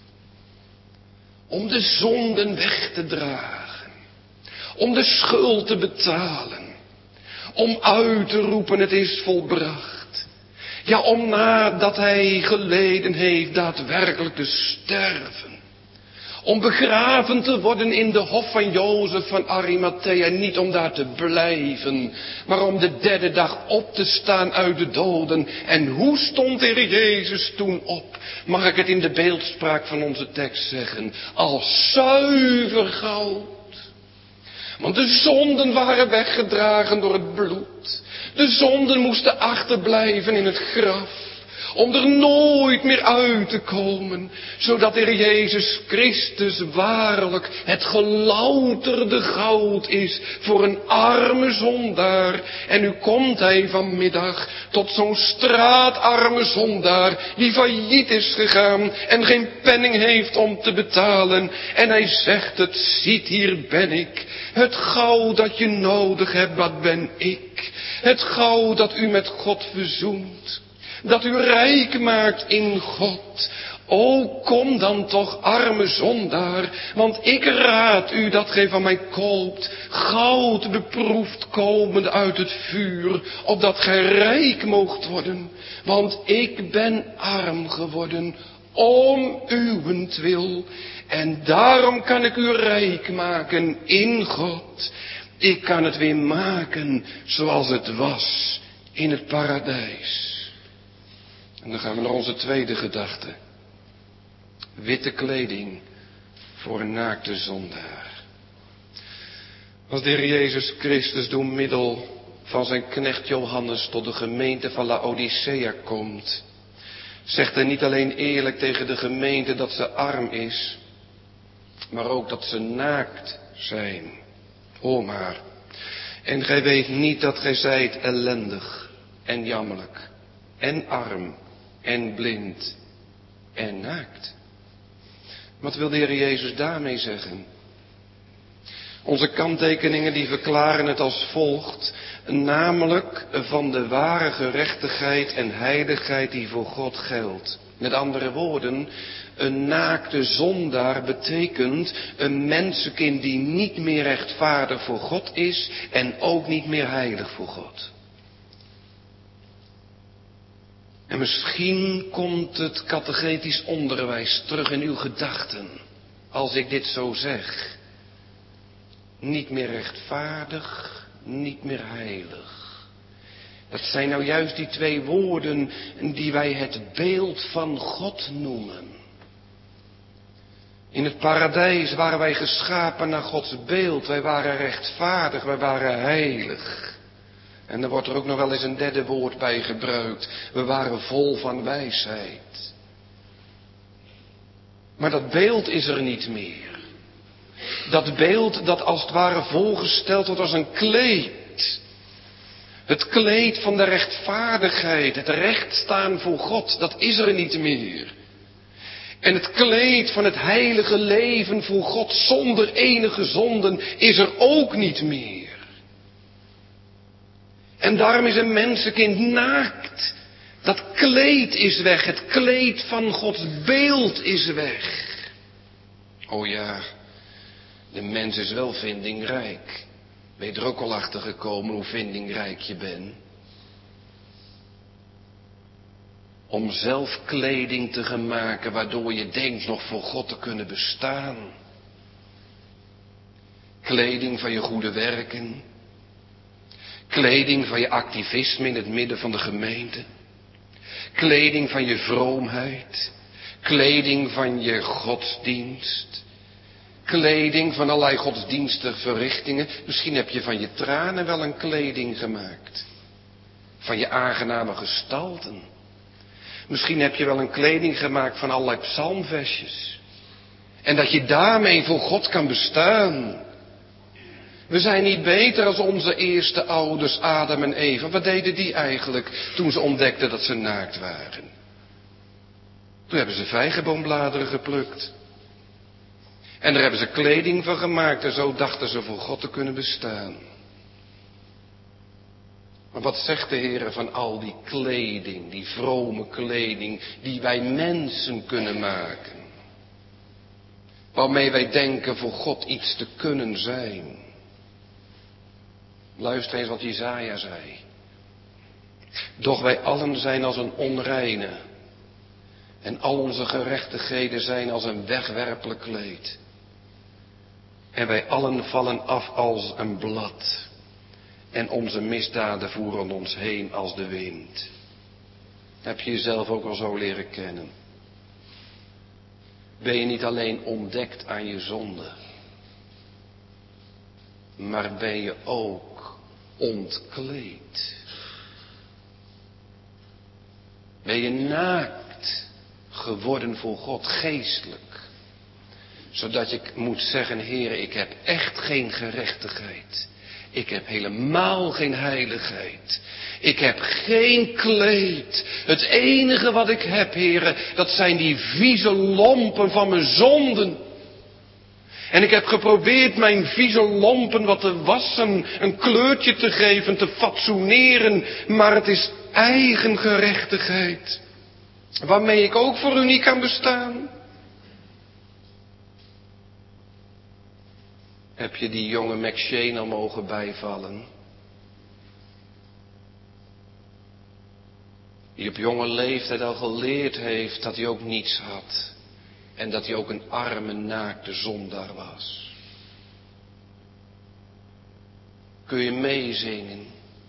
Om de zonden weg te dragen. Om de schuld te betalen. Om uit te roepen, het is volbracht. Ja, om nadat hij geleden heeft daadwerkelijk te sterven. Om begraven te worden in de hof van Jozef van Arimathea. Niet om daar te blijven. Maar om de derde dag op te staan uit de doden. En hoe stond de Heer Jezus toen op? Mag ik het in de beeldspraak van onze tekst zeggen? Als zuiver goud. Want de zonden waren weggedragen door het bloed. De zonden moesten achterblijven in het graf. Om er nooit meer uit te komen. Zodat de Heer Jezus Christus waarlijk het gelouterde goud is voor een arme zondaar. En nu komt hij vanmiddag tot zo'n straatarme zondaar die failliet is gegaan en geen penning heeft om te betalen. En hij zegt het, ziet hier ben ik. Het goud dat je nodig hebt, dat ben ik. Het goud dat u met God verzoent. Dat u rijk maakt in God. O, kom dan toch, arme zondaar, want ik raad u dat gij van mij koopt, goud beproefd komende uit het vuur, opdat gij rijk moogt worden. Want ik ben arm geworden, om uwentwil, en daarom kan ik u rijk maken in God. Ik kan het weer maken zoals het was in het paradijs. En dan gaan we naar onze tweede gedachte. Witte kleding voor een naakte zondaar. Als de Heer Jezus Christus door middel van zijn knecht Johannes tot de gemeente van Laodicea komt, zegt hij niet alleen eerlijk tegen de gemeente dat ze arm is, maar ook dat ze naakt zijn. Hoor maar. En gij weet niet dat gij zijt ellendig en jammerlijk en arm en blind en naakt. Wat wil de Heer Jezus daarmee zeggen? Onze kanttekeningen die verklaren het als volgt, namelijk van de ware gerechtigheid en heiligheid die voor God geldt. Met andere woorden, een naakte zondaar betekent een mensenkind die niet meer rechtvaardig voor God is en ook niet meer heilig voor God. En misschien komt het catechetisch onderwijs terug in uw gedachten, als ik dit zo zeg. Niet meer rechtvaardig, niet meer heilig. Dat zijn nou juist die twee woorden die wij het beeld van God noemen. In het paradijs waren wij geschapen naar Gods beeld. Wij waren rechtvaardig, wij waren heilig. En er wordt er ook nog wel eens een derde woord bij gebruikt. We waren vol van wijsheid. Maar dat beeld is er niet meer. Dat beeld dat als het ware voorgesteld wordt als een kleed. Het kleed van de rechtvaardigheid, het recht staan voor God, dat is er niet meer. En het kleed van het heilige leven voor God zonder enige zonden is er ook niet meer. En daarom is een mensenkind naakt. Dat kleed is weg, het kleed van Gods beeld is weg. Oh ja, de mens is wel vindingrijk. Ben je er ook al achter gekomen hoe vindingrijk je bent? Om zelf kleding te gaan maken waardoor je denkt nog voor God te kunnen bestaan. Kleding van je goede werken. Kleding van je activisme in het midden van de gemeente. Kleding van je vroomheid. Kleding van je godsdienst. Kleding van allerlei godsdienstige verrichtingen. Misschien heb je van je tranen wel een kleding gemaakt. Van je aangename gestalten. Misschien heb je wel een kleding gemaakt van allerlei psalmversjes. En dat je daarmee voor God kan bestaan. We zijn niet beter als onze eerste ouders Adam en Eva. Wat deden die eigenlijk toen ze ontdekten dat ze naakt waren? Toen hebben ze vijgenboombladeren geplukt. En daar hebben ze kleding van gemaakt en zo dachten ze voor God te kunnen bestaan. Maar wat zegt de Heer van al die kleding, die vrome kleding, die wij mensen kunnen maken? Waarmee wij denken voor God iets te kunnen zijn. Luister eens wat Jesaja zei. Doch wij allen zijn als een onreine. En al onze gerechtigheden zijn als een wegwerpelijk kleed. En wij allen vallen af als een blad. En onze misdaden voeren ons heen als de wind. Heb je jezelf ook al zo leren kennen? Ben je niet alleen ontdekt aan je zonde, maar ben je ook ontkleed? Ben je naakt geworden voor God geestelijk? Zodat je moet zeggen, Heer, ik heb echt geen gerechtigheid. Ik heb helemaal geen heiligheid. Ik heb geen kleed. Het enige wat ik heb, Heer, dat zijn die vieze lompen van mijn zonden. En ik heb geprobeerd mijn vieze lompen wat te wassen, een kleurtje te geven, te fatsoeneren. Maar het is eigen gerechtigheid. Waarmee ik ook voor u niet kan bestaan. Heb je die jonge McShane al mogen bijvallen? Die op jonge leeftijd al geleerd heeft dat hij ook niets had. En dat hij ook een arme, naakte zondaar was. Kun je meezingen?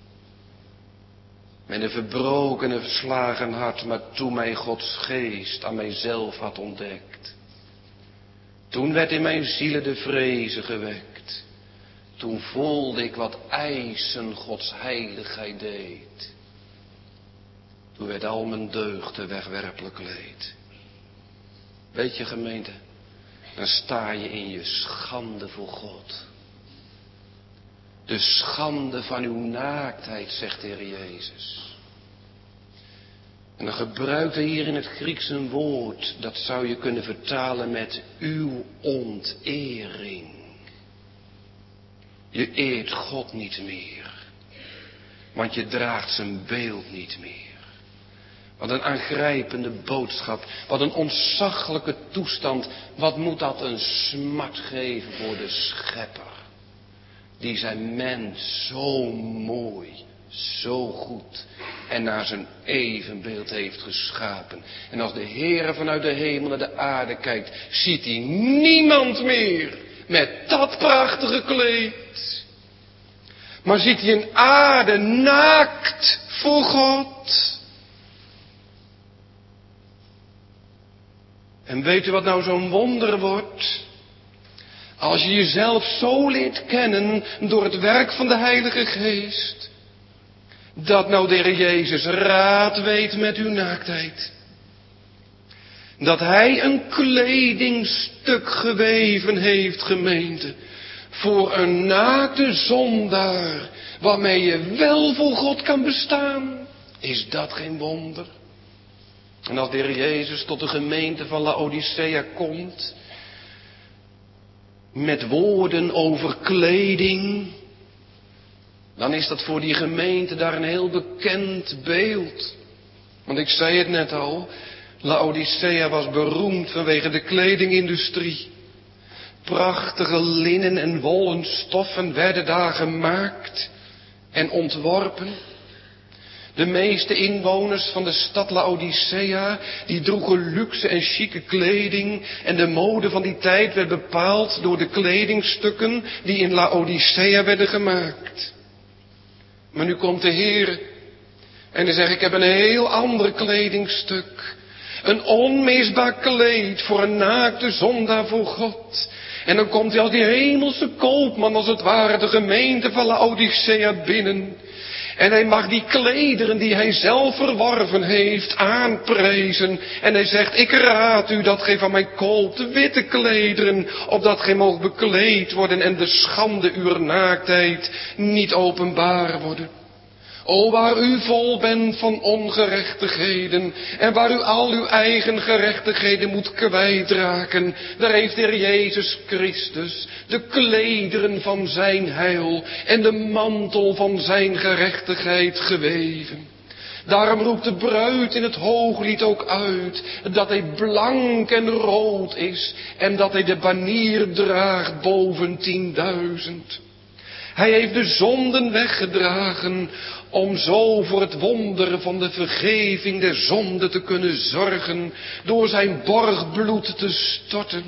Met een verbroken en verslagen hart, maar toen mij Gods geest aan mijzelf had ontdekt. Toen werd in mijn zielen de vreze gewekt. Toen voelde ik wat eisen Gods heiligheid deed. Toen werd al mijn deugden wegwerpelijk leed. Weet je gemeente, dan sta je in je schande voor God. De schande van uw naaktheid, zegt de Heer Jezus. En dan gebruikt hij hier in het Grieks een woord, dat zou je kunnen vertalen met uw ontering. Je eert God niet meer, want je draagt zijn beeld niet meer. Wat een aangrijpende boodschap, wat een ontzaglijke toestand, wat moet dat een smart geven voor de Schepper. Die zijn mens zo mooi, zo goed en naar zijn evenbeeld heeft geschapen. En als de Heer vanuit de hemel naar de aarde kijkt, ziet hij niemand meer met dat prachtige kleed. Maar ziet hij een aarde naakt voor God. En weet u wat nou zo'n wonder wordt? Als je jezelf zo leert kennen door het werk van de Heilige Geest, dat nou de Heer Jezus raad weet met uw naaktheid. Dat Hij een kledingstuk geweven heeft, gemeente, voor een naakte zondaar, waarmee je wel voor God kan bestaan. Is dat geen wonder? En als de Heer Jezus tot de gemeente van Laodicea komt, met woorden over kleding, dan is dat voor die gemeente daar een heel bekend beeld. Want ik zei het net al, Laodicea was beroemd vanwege de kledingindustrie. Prachtige linnen en wollen stoffen werden daar gemaakt en ontworpen. De meeste inwoners van de stad Laodicea, die droegen luxe en chique kleding. En de mode van die tijd werd bepaald door de kledingstukken die in Laodicea werden gemaakt. Maar nu komt de Heer en hij zegt, ik heb een heel ander kledingstuk. Een onmisbaar kleed voor een naakte zondaar voor God. En dan komt hij als die hemelse koopman, als het ware, de gemeente van Laodicea binnen. En hij mag die klederen die hij zelf verworven heeft aanprijzen. En hij zegt, ik raad u dat gij van mij koopt witte klederen, opdat gij moogt bekleed worden en de schande uwer naaktheid niet openbaar worden. O, waar u vol bent van ongerechtigheden en waar u al uw eigen gerechtigheden moet kwijtraken, daar heeft de Heer Jezus Christus de klederen van zijn heil en de mantel van zijn gerechtigheid geweven. Daarom roept de bruid in het hooglied ook uit dat hij blank en rood is en dat hij de banier draagt boven tienduizend. Hij heeft de zonden weggedragen om zo voor het wonder van de vergeving der zonde te kunnen zorgen door zijn borgbloed te storten.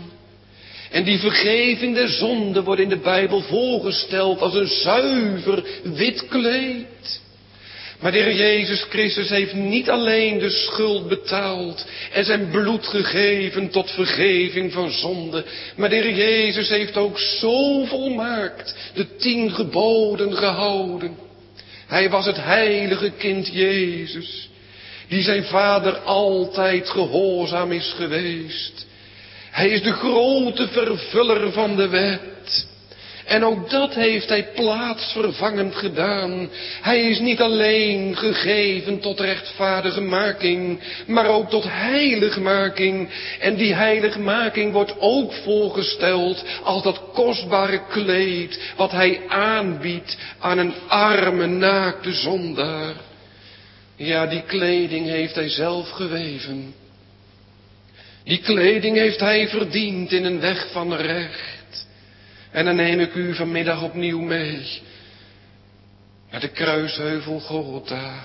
En die vergeving der zonde wordt in de Bijbel voorgesteld als een zuiver wit kleed. Maar de Heer Jezus Christus heeft niet alleen de schuld betaald en zijn bloed gegeven tot vergeving van zonde. Maar de Heer Jezus heeft ook zo volmaakt de tien geboden gehouden. Hij was het heilige kind Jezus, die zijn vader altijd gehoorzaam is geweest. Hij is de grote vervuller van de wet. En ook dat heeft hij plaatsvervangend gedaan. Hij is niet alleen gegeven tot rechtvaardigmaking, maar ook tot heiligmaking. En die heiligmaking wordt ook voorgesteld als dat kostbare kleed wat hij aanbiedt aan een arme naakte zondaar. Ja, die kleding heeft hij zelf geweven. Die kleding heeft hij verdiend in een weg van recht. En dan neem ik u vanmiddag opnieuw mee naar de kruisheuvel Golgotha.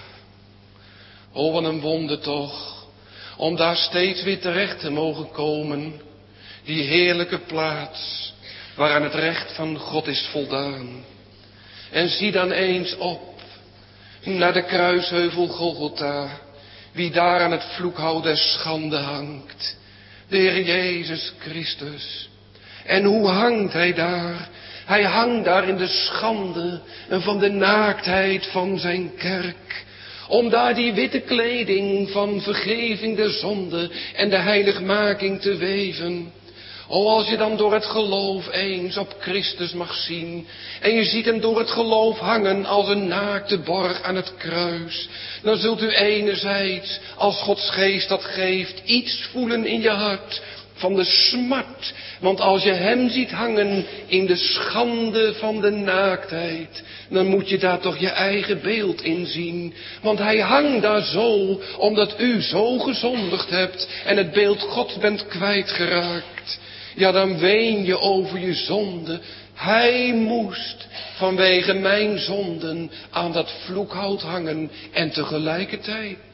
O, wat een wonder toch, om daar steeds weer terecht te mogen komen. Die heerlijke plaats waaraan het recht van God is voldaan. En zie dan eens op naar de kruisheuvel Golgotha, wie daar aan het vloekhout der schande hangt. De Heer Jezus Christus. En hoe hangt hij daar? Hij hangt daar in de schande van de naaktheid van zijn kerk. Om daar die witte kleding van vergeving der zonde en de heiligmaking te weven. O, als je dan door het geloof eens op Christus mag zien. En je ziet hem door het geloof hangen als een naakte borg aan het kruis. Dan zult u enerzijds, als Gods geest dat geeft, iets voelen in je hart van de smart. Want als je hem ziet hangen in de schande van de naaktheid, dan moet je daar toch je eigen beeld in zien. Want hij hangt daar zo, omdat u zo gezondigd hebt en het beeld Gods bent kwijtgeraakt. Ja, dan ween je over je zonde. Hij moest vanwege mijn zonden aan dat vloekhout hangen en tegelijkertijd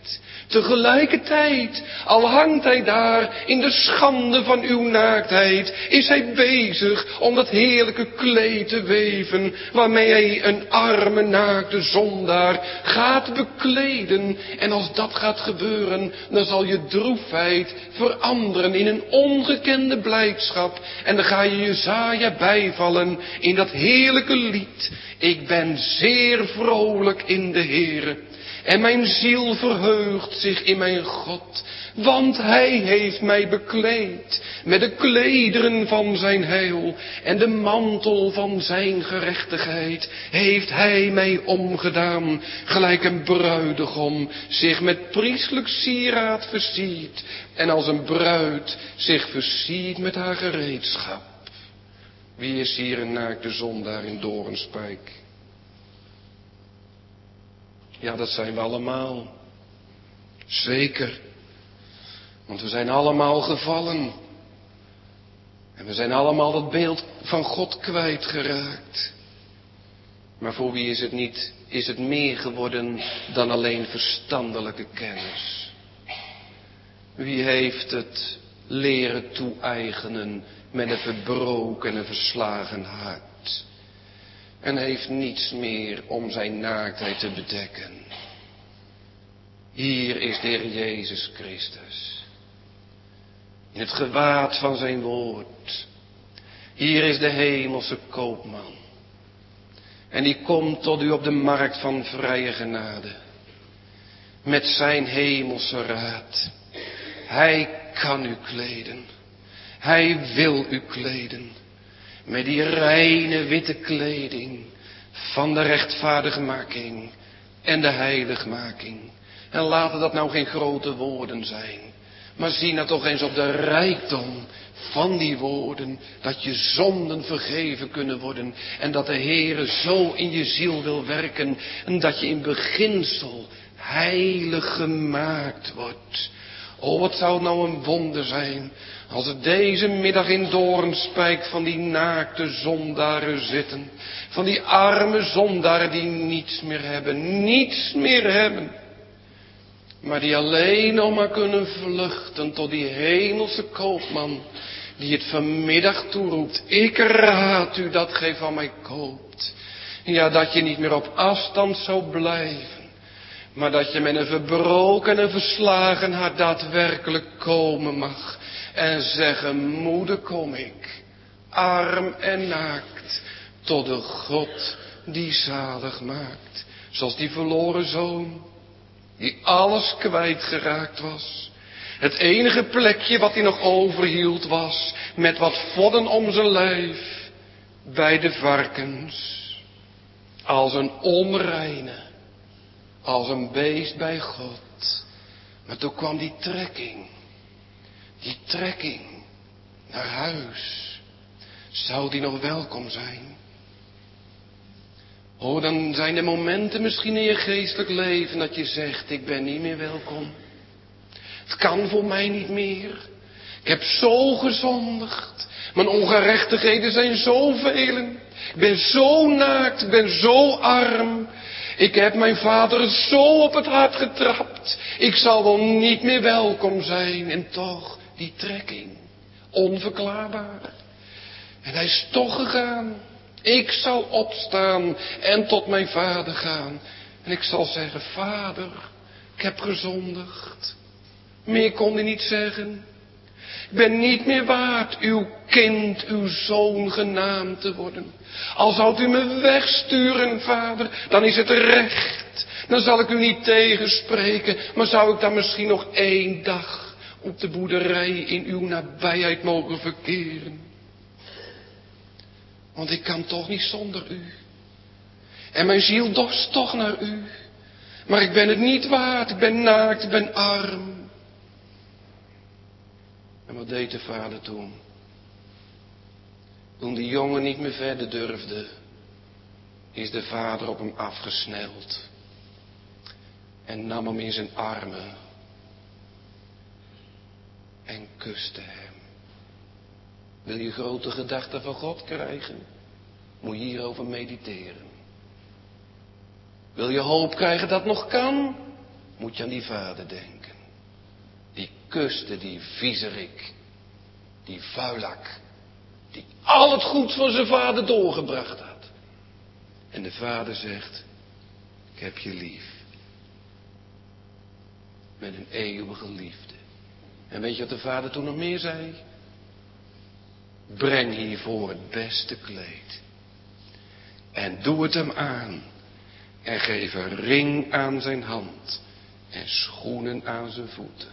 Tegelijkertijd, al hangt hij daar in de schande van uw naaktheid, is hij bezig om dat heerlijke kleed te weven, waarmee hij een arme naakte zondaar gaat bekleden. En als dat gaat gebeuren, dan zal je droefheid veranderen in een ongekende blijdschap. En dan ga je Jesaja bijvallen in dat heerlijke lied. Ik ben zeer vrolijk in de Heere. En mijn ziel verheugt zich in mijn God, want hij heeft mij bekleed met de klederen van zijn heil en de mantel van zijn gerechtigheid heeft hij mij omgedaan, gelijk een bruidegom zich met priestelijk sieraad versiert en als een bruid zich versiert met haar gereedschap. Wie is hier een naakte zondaar in Doornspijk? Ja, dat zijn we allemaal. Zeker. Want we zijn allemaal gevallen. En we zijn allemaal dat beeld van God kwijtgeraakt. Maar voor wie is het niet, is het meer geworden dan alleen verstandelijke kennis? Wie heeft het leren toe-eigenen met een verbroken en een verslagen hart? En heeft niets meer om zijn naaktheid te bedekken. Hier is de Heer Jezus Christus. In het gewaad van zijn woord. Hier is de hemelse koopman. En die komt tot u op de markt van vrije genade. Met zijn hemelse raad. Hij kan u kleden. Hij wil u kleden. Met die reine witte kleding van de rechtvaardigmaking en de heiligmaking. En laten dat nou geen grote woorden zijn. Maar zie nou toch eens op de rijkdom van die woorden. Dat je zonden vergeven kunnen worden. En dat de Heere zo in je ziel wil werken. En dat je in beginsel heilig gemaakt wordt. Oh, wat zou het nou een wonder zijn als er deze middag in Doornspijk van die naakte zondaren zitten. Van die arme zondaren die niets meer hebben, niets meer hebben. Maar die alleen nog maar kunnen vluchten tot die hemelse koopman. Die het vanmiddag toeroept. Ik raad u dat gij van mij koopt. Ja, dat je niet meer op afstand zou blijven. Maar dat je met een verbroken en verslagen hart daadwerkelijk komen mag. En zeggen, moeder kom ik, arm en naakt, tot de God die zalig maakt. Zoals die verloren zoon, die alles kwijtgeraakt was. Het enige plekje wat hij nog overhield was, met wat vodden om zijn lijf, bij de varkens. Als een onreine, als een beest bij God. Maar toen kwam die trekking. Die trekking naar huis. Zou die nog welkom zijn? Oh, dan zijn er momenten misschien in je geestelijk leven dat je zegt, ik ben niet meer welkom. Het kan voor mij niet meer. Ik heb zo gezondigd. Mijn ongerechtigheden zijn zoveel. Ik ben zo naakt, ik ben zo arm. Ik heb mijn vader zo op het hart getrapt. Ik zal wel niet meer welkom zijn. En toch, die trekking. Onverklaarbaar. En hij is toch gegaan. Ik zal opstaan en tot mijn vader gaan. En ik zal zeggen, vader, ik heb gezondigd. Meer kon hij niet zeggen. Ik ben niet meer waard uw kind, uw zoon genaamd te worden. Al zou u me wegsturen, vader, dan is het recht. Dan zal ik u niet tegenspreken, maar zou ik dan misschien nog één dag op de boerderij in uw nabijheid mogen verkeren. Want ik kan toch niet zonder u. En mijn ziel dorst toch naar u. Maar ik ben het niet waard, ik ben naakt, ik ben arm. En wat deed de vader toen? Toen die jongen niet meer verder durfde, is de vader op hem afgesneld. En nam hem in zijn armen. En kuste hem. Wil je grote gedachten van God krijgen? Moet je hierover mediteren. Wil je hoop krijgen dat nog kan? moet je aan die vader denken. Die kuste, die viezerik, die vuilak, die al het goed van zijn vader doorgebracht had. En de vader zegt, ik heb je lief. Met een eeuwige liefde. En weet je wat de vader toen nog meer zei? Breng hiervoor het beste kleed. En doe het hem aan. En geef een ring aan zijn hand. En schoenen aan zijn voeten.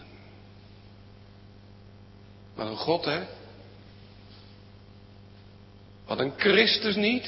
Wat een God, hè? Wat een Christus niet?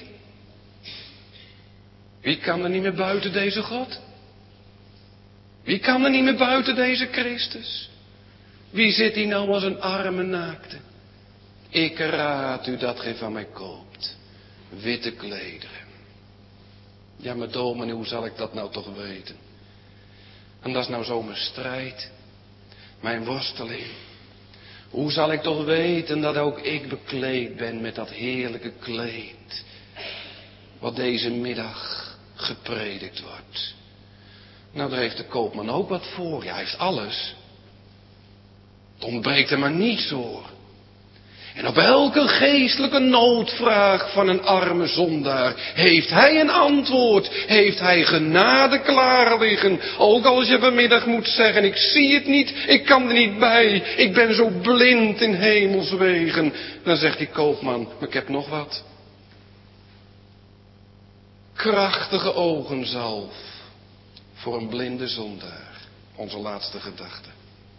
Wie kan er niet meer buiten deze God? Wie kan er niet meer buiten deze Christus? Wie zit hier nou als een arme naakte? Ik raad u dat gij van mij koopt. Witte klederen. Ja, maar dominee, hoe zal ik dat nou toch weten? En dat is nou zo mijn strijd. Mijn worsteling. Hoe zal ik toch weten dat ook ik bekleed ben met dat heerlijke kleed. Wat deze middag gepredikt wordt. Nou, daar heeft de koopman ook wat voor. Ja, hij heeft alles. Het ontbreekt er maar niets hoor. En op elke geestelijke noodvraag van een arme zondaar heeft hij een antwoord. Heeft hij genade klaar liggen. Ook als je vanmiddag moet zeggen, ik zie het niet, ik kan er niet bij. Ik ben zo blind in hemelswegen. Dan zegt die koopman, maar ik heb nog wat. Krachtige ogenzalf voor een blinde zondaar. Onze laatste gedachte.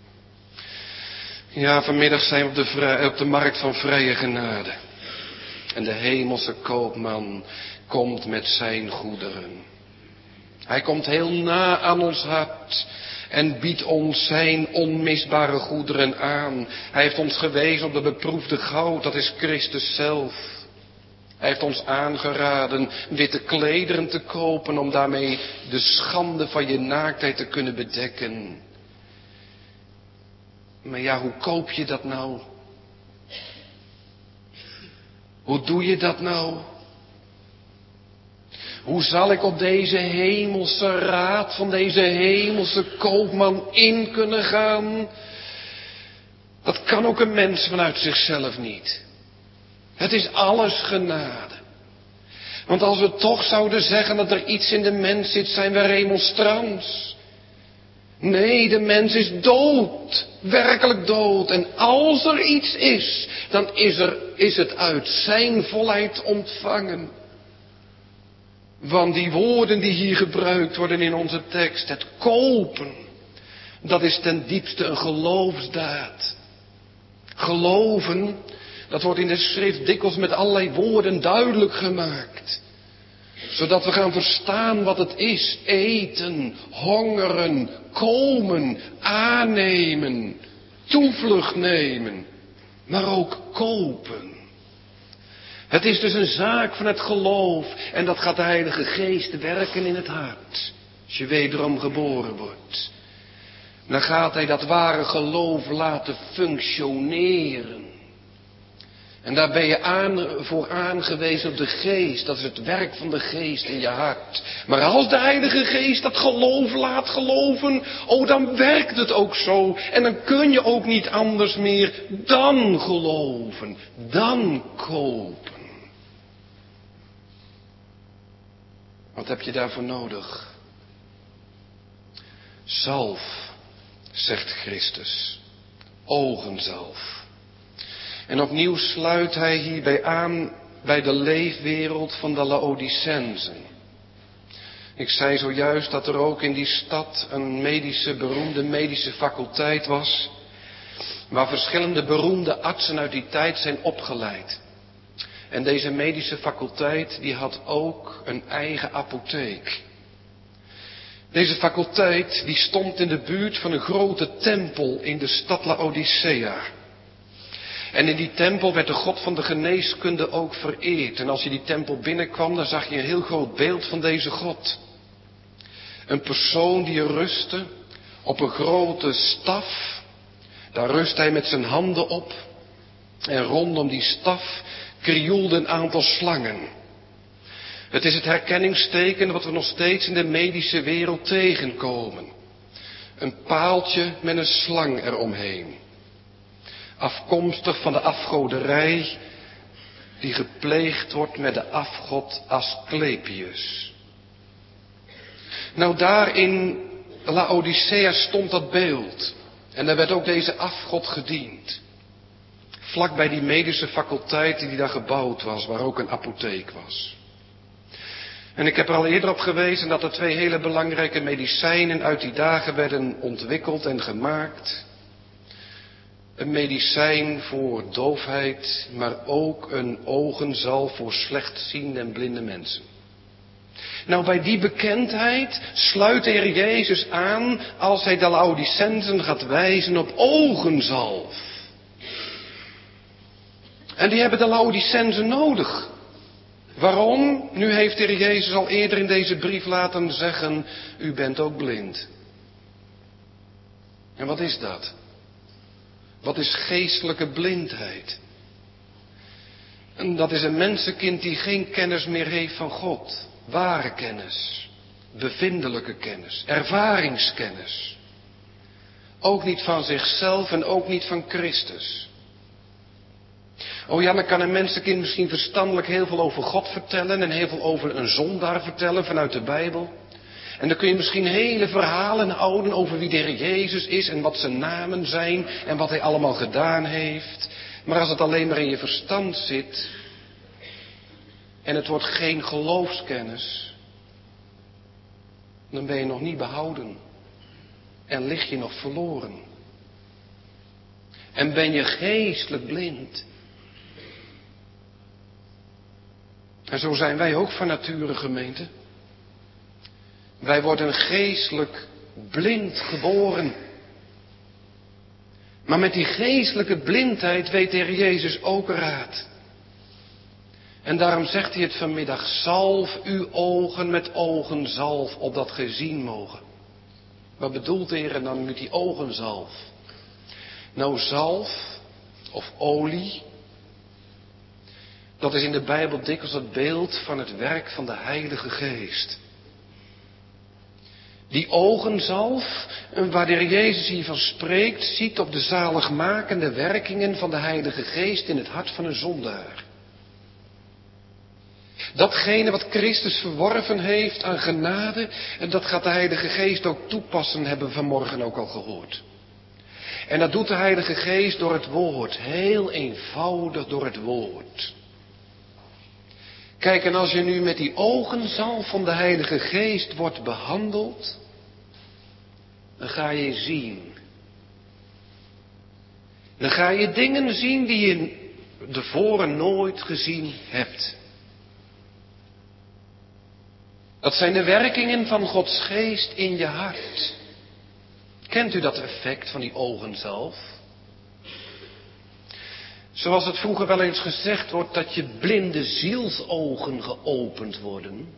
Ja, vanmiddag zijn we op de, vrij, op de markt van vrije genade. En de hemelse koopman komt met zijn goederen. Hij komt heel na aan ons hart en biedt ons zijn onmisbare goederen aan. Hij heeft ons gewezen op de beproefde goud, dat is Christus zelf. Hij heeft ons aangeraden witte klederen te kopen om daarmee de schande van je naaktheid te kunnen bedekken. Maar ja, hoe koop je dat nou? Hoe doe je dat nou? Hoe zal ik op deze hemelse raad van deze hemelse koopman in kunnen gaan? Dat kan ook een mens vanuit zichzelf niet. Het is alles genade. Want als we toch zouden zeggen dat er iets in de mens zit, zijn we remonstrants. Nee, de mens is dood. Werkelijk dood. En als er iets is, dan is, er, is het uit zijn volheid ontvangen. Want die woorden die hier gebruikt worden in onze tekst, het kopen, dat is ten diepste een geloofsdaad. Geloven, dat wordt in de schrift dikwijls met allerlei woorden duidelijk gemaakt. Zodat we gaan verstaan wat het is. Eten, hongeren, komen, aannemen, toevlucht nemen. Maar ook kopen. Het is dus een zaak van het geloof. En dat gaat de Heilige Geest werken in het hart. Als je wederom geboren wordt. Dan gaat hij dat ware geloof laten functioneren. En daar ben je aan, voor aangewezen op de geest. Dat is het werk van de geest in je hart. Maar als de Heilige Geest dat geloof laat geloven, oh dan werkt het ook zo. En dan kun je ook niet anders meer dan geloven. Dan kopen. Wat heb je daarvoor nodig? Zalf, zegt Christus. Ogenzalf. En opnieuw sluit hij hierbij aan bij de leefwereld van de Laodicensen. Ik zei zojuist dat er ook in die stad een medische, beroemde medische faculteit was. Waar verschillende beroemde artsen uit die tijd zijn opgeleid. En deze medische faculteit die had ook een eigen apotheek. Deze faculteit die stond in de buurt van een grote tempel in de stad Laodicea. En in die tempel werd de God van de geneeskunde ook vereerd. En als je die tempel binnenkwam, dan zag je een heel groot beeld van deze God. Een persoon die rustte op een grote staf. Daar rust hij met zijn handen op. En rondom die staf krioelde een aantal slangen. Het is het herkenningsteken wat we nog steeds in de medische wereld tegenkomen. Een paaltje met een slang eromheen. Afkomstig van de afgoderij die gepleegd wordt met de afgod Asclepius. Nou, daar in Laodicea stond dat beeld. En daar werd ook deze afgod gediend. Vlak bij die medische faculteit die daar gebouwd was, waar ook een apotheek was. En ik heb er al eerder op gewezen dat er twee hele belangrijke medicijnen uit die dagen werden ontwikkeld en gemaakt. Een medicijn voor doofheid, maar ook een ogenzalf voor slechtziende en blinde mensen. Nou, bij die bekendheid sluit de Heer Jezus aan als hij de Laodicensen gaat wijzen op ogenzalf. En die hebben de Laodicensen nodig. Waarom? Nu heeft de Heer Jezus al eerder in deze brief laten zeggen, u bent ook blind. En wat is dat? Wat is geestelijke blindheid? En dat is een mensenkind die geen kennis meer heeft van God. Ware kennis, bevindelijke kennis, ervaringskennis. Ook niet van zichzelf en ook niet van Christus. Oh ja, dan kan een mensenkind misschien verstandelijk heel veel over God vertellen en heel veel over een zondaar vertellen vanuit de Bijbel. En dan kun je misschien hele verhalen houden over wie de Heer Jezus is en wat zijn namen zijn en wat hij allemaal gedaan heeft. Maar als het alleen maar in je verstand zit en het wordt geen geloofskennis, dan ben je nog niet behouden en lig je nog verloren. En ben je geestelijk blind. En zo zijn wij ook van nature, gemeente. Wij worden geestelijk blind geboren. Maar met die geestelijke blindheid weet de Heer Jezus ook raad. En daarom zegt hij het vanmiddag, zalf uw ogen met ogenzalf, opdat gij zien mogen. Wat bedoelt de Heer dan met die ogenzalf? Nou, zalf of olie, dat is in de Bijbel dikwijls het beeld van het werk van de Heilige Geest. Die ogenzalf, waar de Heer Jezus hiervan spreekt, ziet op de zaligmakende werkingen van de Heilige Geest in het hart van een zondaar. Datgene wat Christus verworven heeft aan genade, en dat gaat de Heilige Geest ook toepassen, hebben we vanmorgen ook al gehoord. En dat doet de Heilige Geest door het woord, heel eenvoudig door het woord. Kijk, en als je nu met die ogenzalf van de Heilige Geest wordt behandeld, dan ga je zien. Dan ga je dingen zien die je tevoren nooit gezien hebt. Dat zijn de werkingen van Gods Geest in je hart. Kent u dat effect van die ogenzalf? Zoals het vroeger wel eens gezegd wordt, dat je blinde zielsogen geopend worden.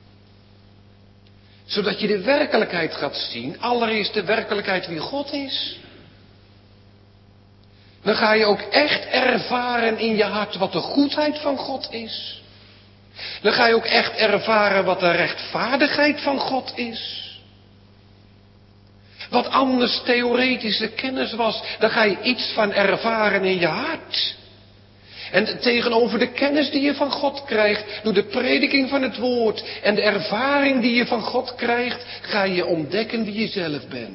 Zodat je de werkelijkheid gaat zien. Allereerst de werkelijkheid wie God is. Dan ga je ook echt ervaren in je hart wat de goedheid van God is. Dan ga je ook echt ervaren wat de rechtvaardigheid van God is. Wat anders theoretische kennis was, daar ga je iets van ervaren in je hart. En tegenover de kennis die je van God krijgt, door de prediking van het woord en de ervaring die je van God krijgt, ga je ontdekken wie je zelf bent.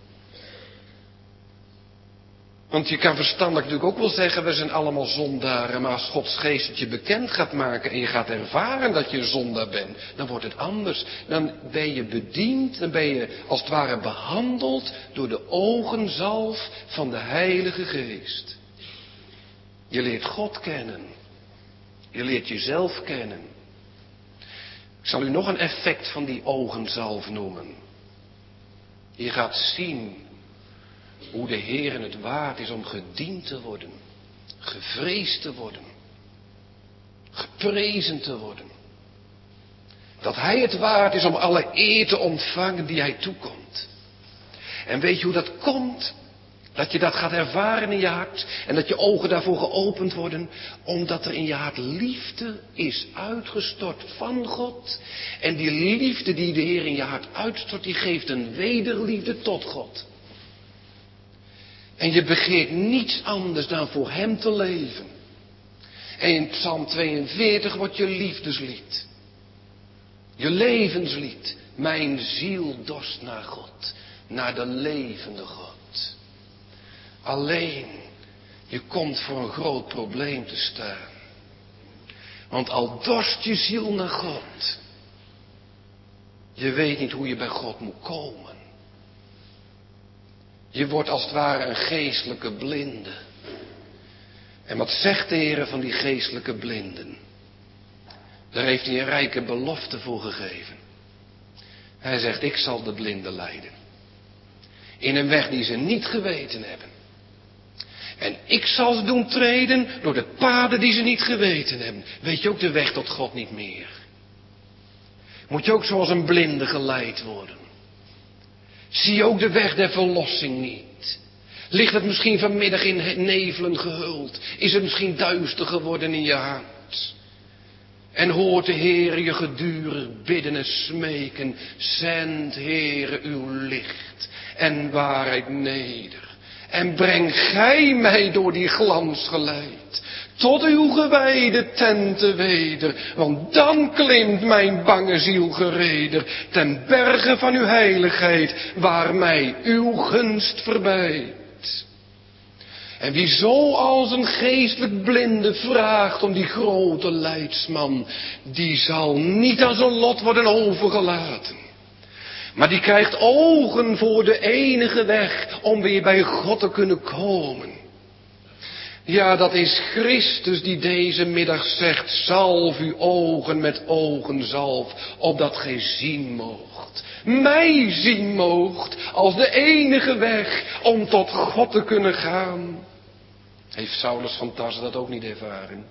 Want je kan verstandelijk natuurlijk ook wel zeggen, we zijn allemaal zondaren, maar als Gods Geest het je bekend gaat maken en je gaat ervaren dat je een zondaar bent, dan wordt het anders. Dan ben je bediend, dan ben je als het ware behandeld door de ogenzalf van de Heilige Geest. Je leert God kennen. Je leert jezelf kennen. Ik zal u nog een effect van die ogenzalf noemen. Je gaat zien hoe de Heer het waard is om gediend te worden, gevreesd te worden, geprezen te worden. Dat Hij het waard is om alle eer te ontvangen die Hij toekomt. En weet je hoe dat komt? Dat je dat gaat ervaren in je hart en dat je ogen daarvoor geopend worden, omdat er in je hart liefde is uitgestort van God. En die liefde die de Heer in je hart uitstort, die geeft een wederliefde tot God. En je begeert niets anders dan voor Hem te leven. En in Psalm tweeënveertig wordt je liefdeslied. Je levenslied. Mijn ziel dorst naar God. Naar de levende God. Alleen, je komt voor een groot probleem te staan. Want al dorst je ziel naar God. Je weet niet hoe je bij God moet komen. Je wordt als het ware een geestelijke blinde. En wat zegt de Heer van die geestelijke blinden? Daar heeft hij een rijke belofte voor gegeven. Hij zegt, ik zal de blinden leiden. In een weg die ze niet geweten hebben. En ik zal ze doen treden door de paden die ze niet geweten hebben. Weet je ook de weg tot God niet meer? Moet je ook zoals een blinde geleid worden? Zie je ook de weg der verlossing niet? Ligt het misschien vanmiddag in nevelen gehuld? Is het misschien duister geworden in je hart? En hoort de Heer je gedurig bidden en smeken. Zend, Heere, uw licht en waarheid neder. En breng gij mij door die glans geleid. Tot uw gewijde tenten weder. Want dan klimt mijn bange ziel gereder. Ten berge van uw heiligheid. Waar mij uw gunst verbijt. En wie zo als een geestelijk blinde vraagt om die grote leidsman. Die zal niet aan zijn lot worden overgelaten. Maar die krijgt ogen voor de enige weg om weer bij God te kunnen komen. Ja, dat is Christus die deze middag zegt, zalf uw ogen met ogenzalf, opdat gij zien moogt. Mij zien moogt als de enige weg om tot God te kunnen gaan. Heeft Saulus van Tarsus dat ook niet ervaren?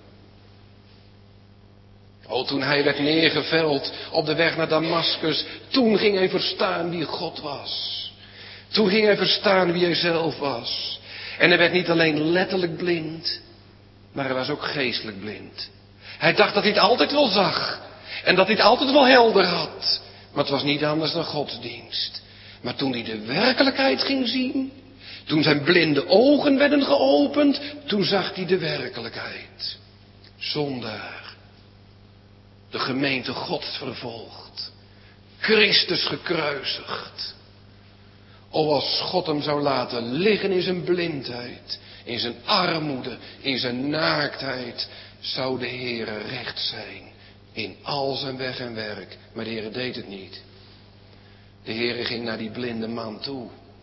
O, toen hij werd neergeveld op de weg naar Damaskus, toen ging hij verstaan wie God was. Toen ging hij verstaan wie hij zelf was. En hij werd niet alleen letterlijk blind, maar hij was ook geestelijk blind. Hij dacht dat hij het altijd wel zag en dat hij het altijd wel helder had. Maar het was niet anders dan godsdienst. Maar toen hij de werkelijkheid ging zien, toen zijn blinde ogen werden geopend, toen zag hij de werkelijkheid. Zondaar. De gemeente Gods vervolgd. Christus gekruisigd. O, als God hem zou laten liggen in zijn blindheid, in zijn armoede, in zijn naaktheid, zou de Heere recht zijn in al zijn weg en werk. Maar de Heere deed het niet. De Heere ging naar die blinde man toe.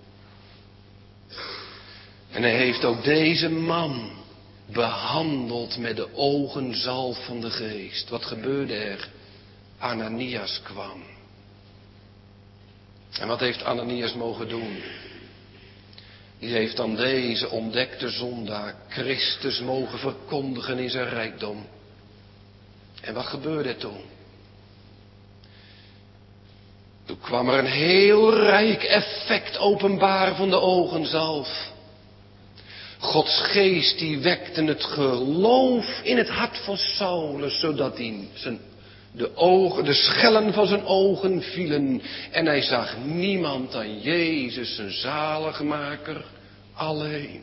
En hij heeft ook deze man behandeld met de ogenzalf van de geest. Wat gebeurde er? Ananias kwam. En wat heeft Ananias mogen doen? Die heeft dan deze ontdekte zondaar Christus mogen verkondigen in zijn rijkdom. En wat gebeurde er toen? Toen kwam er een heel rijk effect openbaar van de ogenzalf. Gods geest die wekte het geloof in het hart van Saulus, zodat hij zijn, de, ogen, de schellen van zijn ogen vielen. En hij zag niemand dan Jezus, zijn zaligmaker, alleen.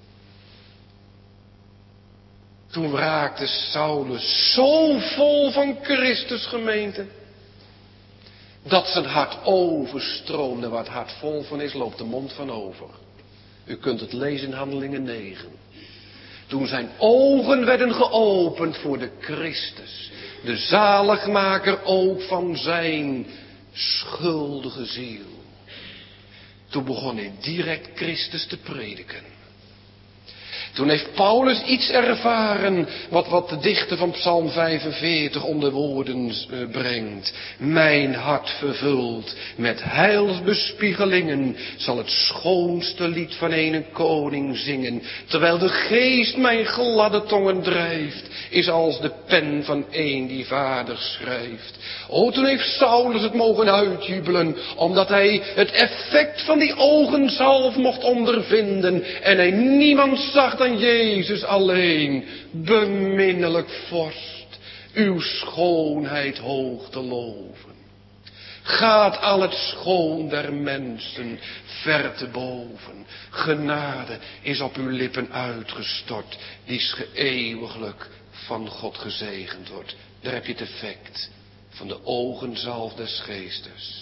Toen raakte Saulus zo vol van Christus gemeente, dat zijn hart overstroomde. Waar het hart vol van is, loopt de mond van over. U kunt het lezen in Handelingen negen. Toen zijn ogen werden geopend voor de Christus. De zaligmaker ook van zijn schuldige ziel. Toen begon hij direct Christus te prediken. Toen heeft Paulus iets ervaren wat, wat de dichter van Psalm vijfenveertig onder woorden uh, brengt. Mijn hart vervuld met heilsbespiegelingen zal het schoonste lied van een koning zingen. Terwijl de geest mijn gladde tongen drijft, is als de pen van een die vader schrijft. O, toen heeft Saulus het mogen uitjubelen, omdat hij het effect van die ogenzalf mocht ondervinden. En hij niemand zag dan Jezus alleen, beminnelijk vorst, uw schoonheid hoog te loven. Gaat al het schoon der mensen ver te boven. Genade is op uw lippen uitgestort, die geëeuwiglijk van God gezegend wordt. Daar heb je het effect van de ogenzalf des geestes.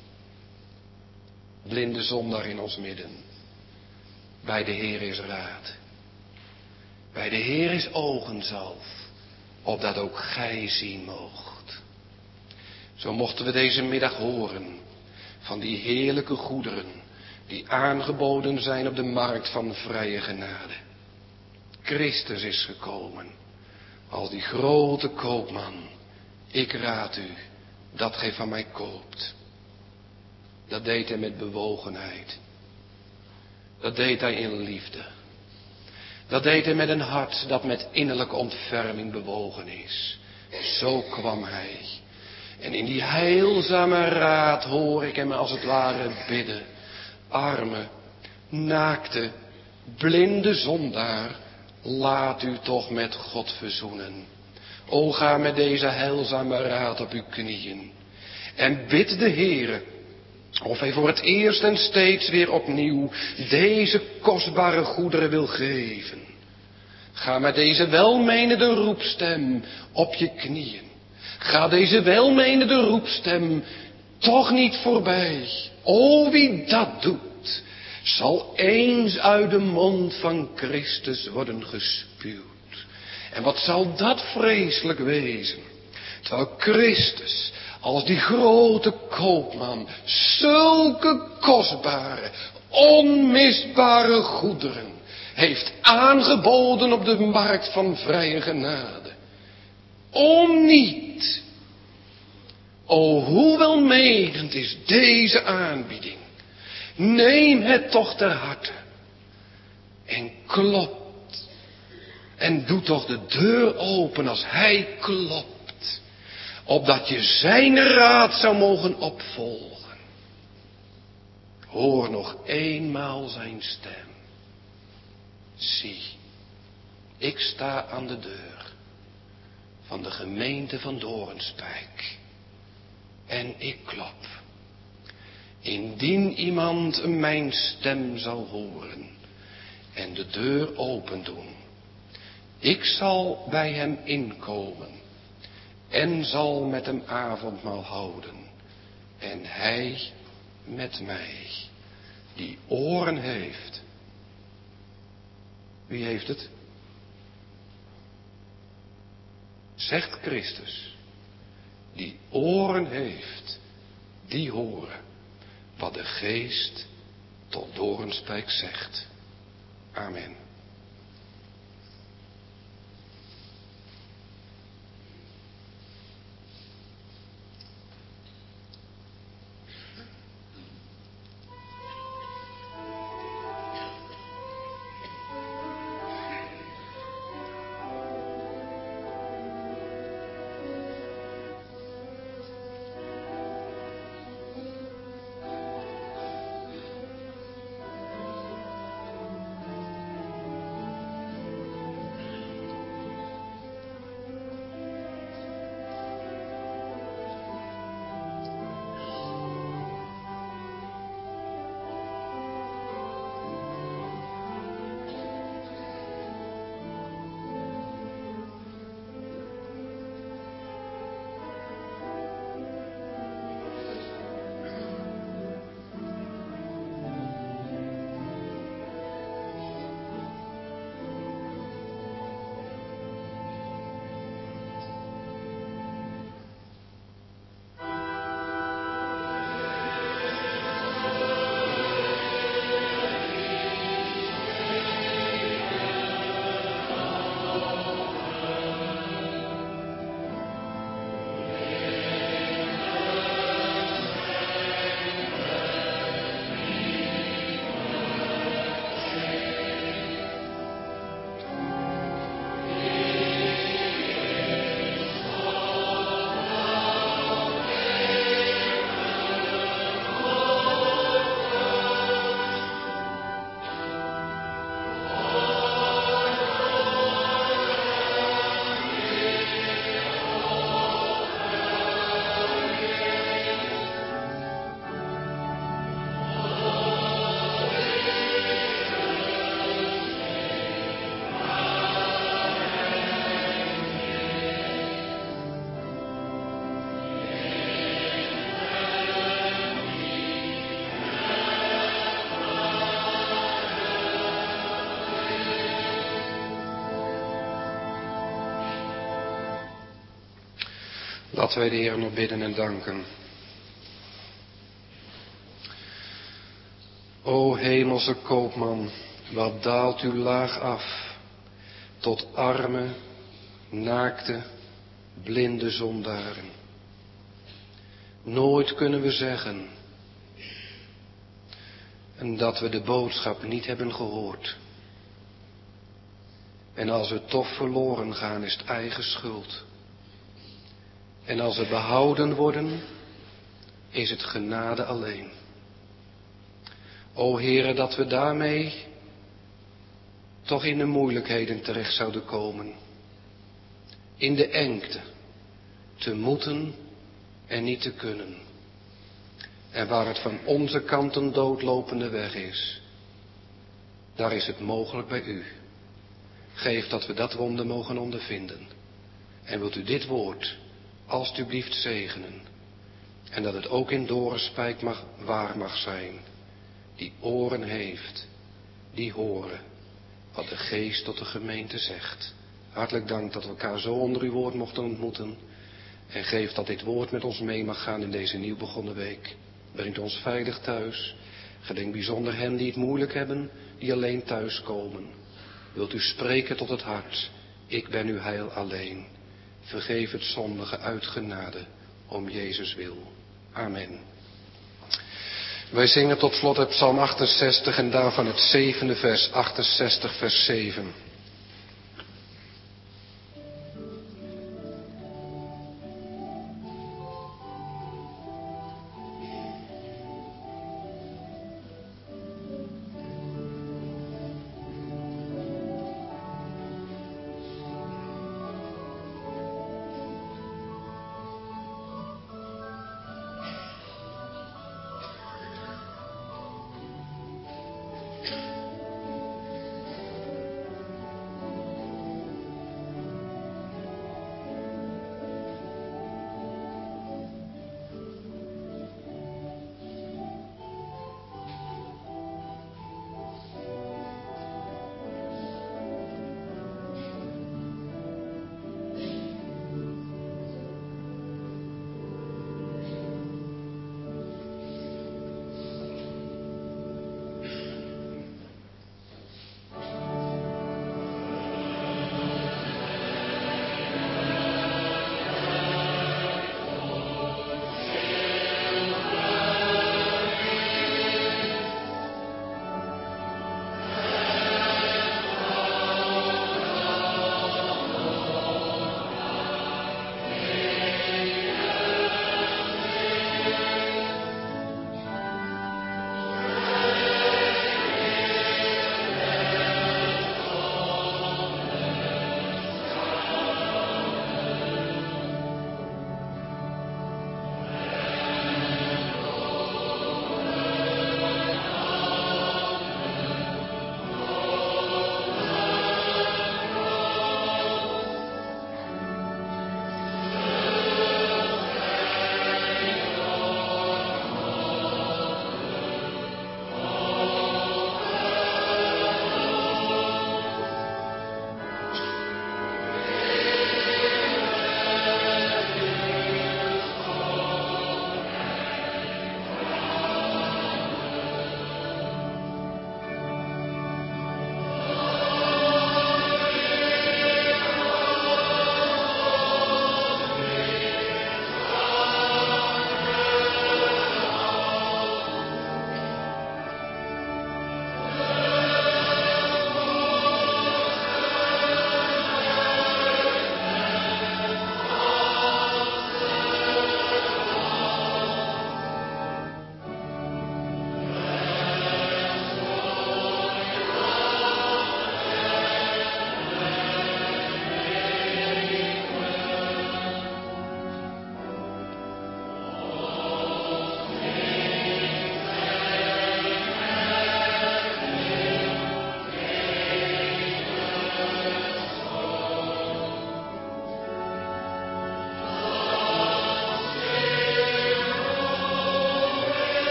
Blinde zondaar in ons midden. Bij de Heer is raad. Bij de Heer is ogenzalf, opdat ook gij zien moogt. Zo mochten we deze middag horen van die heerlijke goederen die aangeboden zijn op de markt van vrije genade. Christus is gekomen als die grote koopman. Ik raad u dat gij van mij koopt. Dat deed hij met bewogenheid. Dat deed hij in liefde. Dat deed hij met een hart dat met innerlijke ontferming bewogen is. Zo kwam hij. En in die heilzame raad hoor ik hem als het ware bidden. Arme, naakte, blinde zondaar, laat u toch met God verzoenen. O, ga met deze heilzame raad op uw knieën. En bid de Heere of hij voor het eerst en steeds weer opnieuw deze kostbare goederen wil geven. Ga met deze welmenende roepstem op je knieën. Ga deze welmenende roepstem toch niet voorbij. O, wie dat doet, zal eens uit de mond van Christus worden gespuwd. En wat zal dat vreselijk wezen, terwijl Christus als die grote koopman zulke kostbare, onmisbare goederen heeft aangeboden op de markt van vrije genade. Om niet. O, hoe welmenend is deze aanbieding. Neem het toch ter harte. En klopt. En doe toch de deur open als hij klopt. Opdat je zijn raad zou mogen opvolgen. Hoor nog eenmaal zijn stem. Zie, ik sta aan de deur van de gemeente van Doornspijk. En ik klop. Indien iemand mijn stem zal horen en de deur open doen, ik zal bij hem inkomen en zal met hem avondmaal houden en hij met mij, die oren heeft. Wie heeft het? Zegt Christus, die oren heeft, die horen wat de Geest tot Doornspijk zegt. Amen. Laten wij de Heer nog bidden en danken. O hemelse koopman, wat daalt u laag af tot arme, naakte, blinde zondaren. Nooit kunnen we zeggen en dat we de boodschap niet hebben gehoord. En als we toch verloren gaan, is het eigen schuld. En als we behouden worden, is het genade alleen. O Heere, dat we daarmee toch in de moeilijkheden terecht zouden komen. In de engte, te moeten en niet te kunnen. En waar het van onze kant een doodlopende weg is, daar is het mogelijk bij u. Geef dat we dat wonder mogen ondervinden. En wilt u dit woord alstublieft zegenen. En dat het ook in doornspijk mag, waar mag zijn. Die oren heeft, die horen wat de geest tot de gemeente zegt. Hartelijk dank dat we elkaar zo onder uw woord mochten ontmoeten. En geef dat dit woord met ons mee mag gaan in deze nieuw begonnen week. Brengt ons veilig thuis. Gedenk bijzonder hen die het moeilijk hebben, die alleen thuis komen. Wilt u spreken tot het hart. Ik ben uw heil alleen. Vergeef het zondige uit genade, om Jezus wil. Amen. Wij zingen tot slot uit Psalm achtenzestig en daarvan het zevende vers, achtenzestig vers zeven.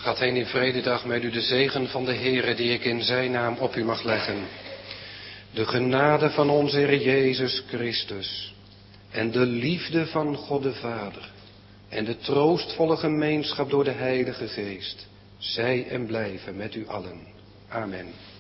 Gaat heen in vrededag met u de zegen van de Heere die ik in zijn naam op u mag leggen. De genade van onze Heer Jezus Christus en de liefde van God de Vader en de troostvolle gemeenschap door de Heilige Geest, zij en blijven met u allen. Amen.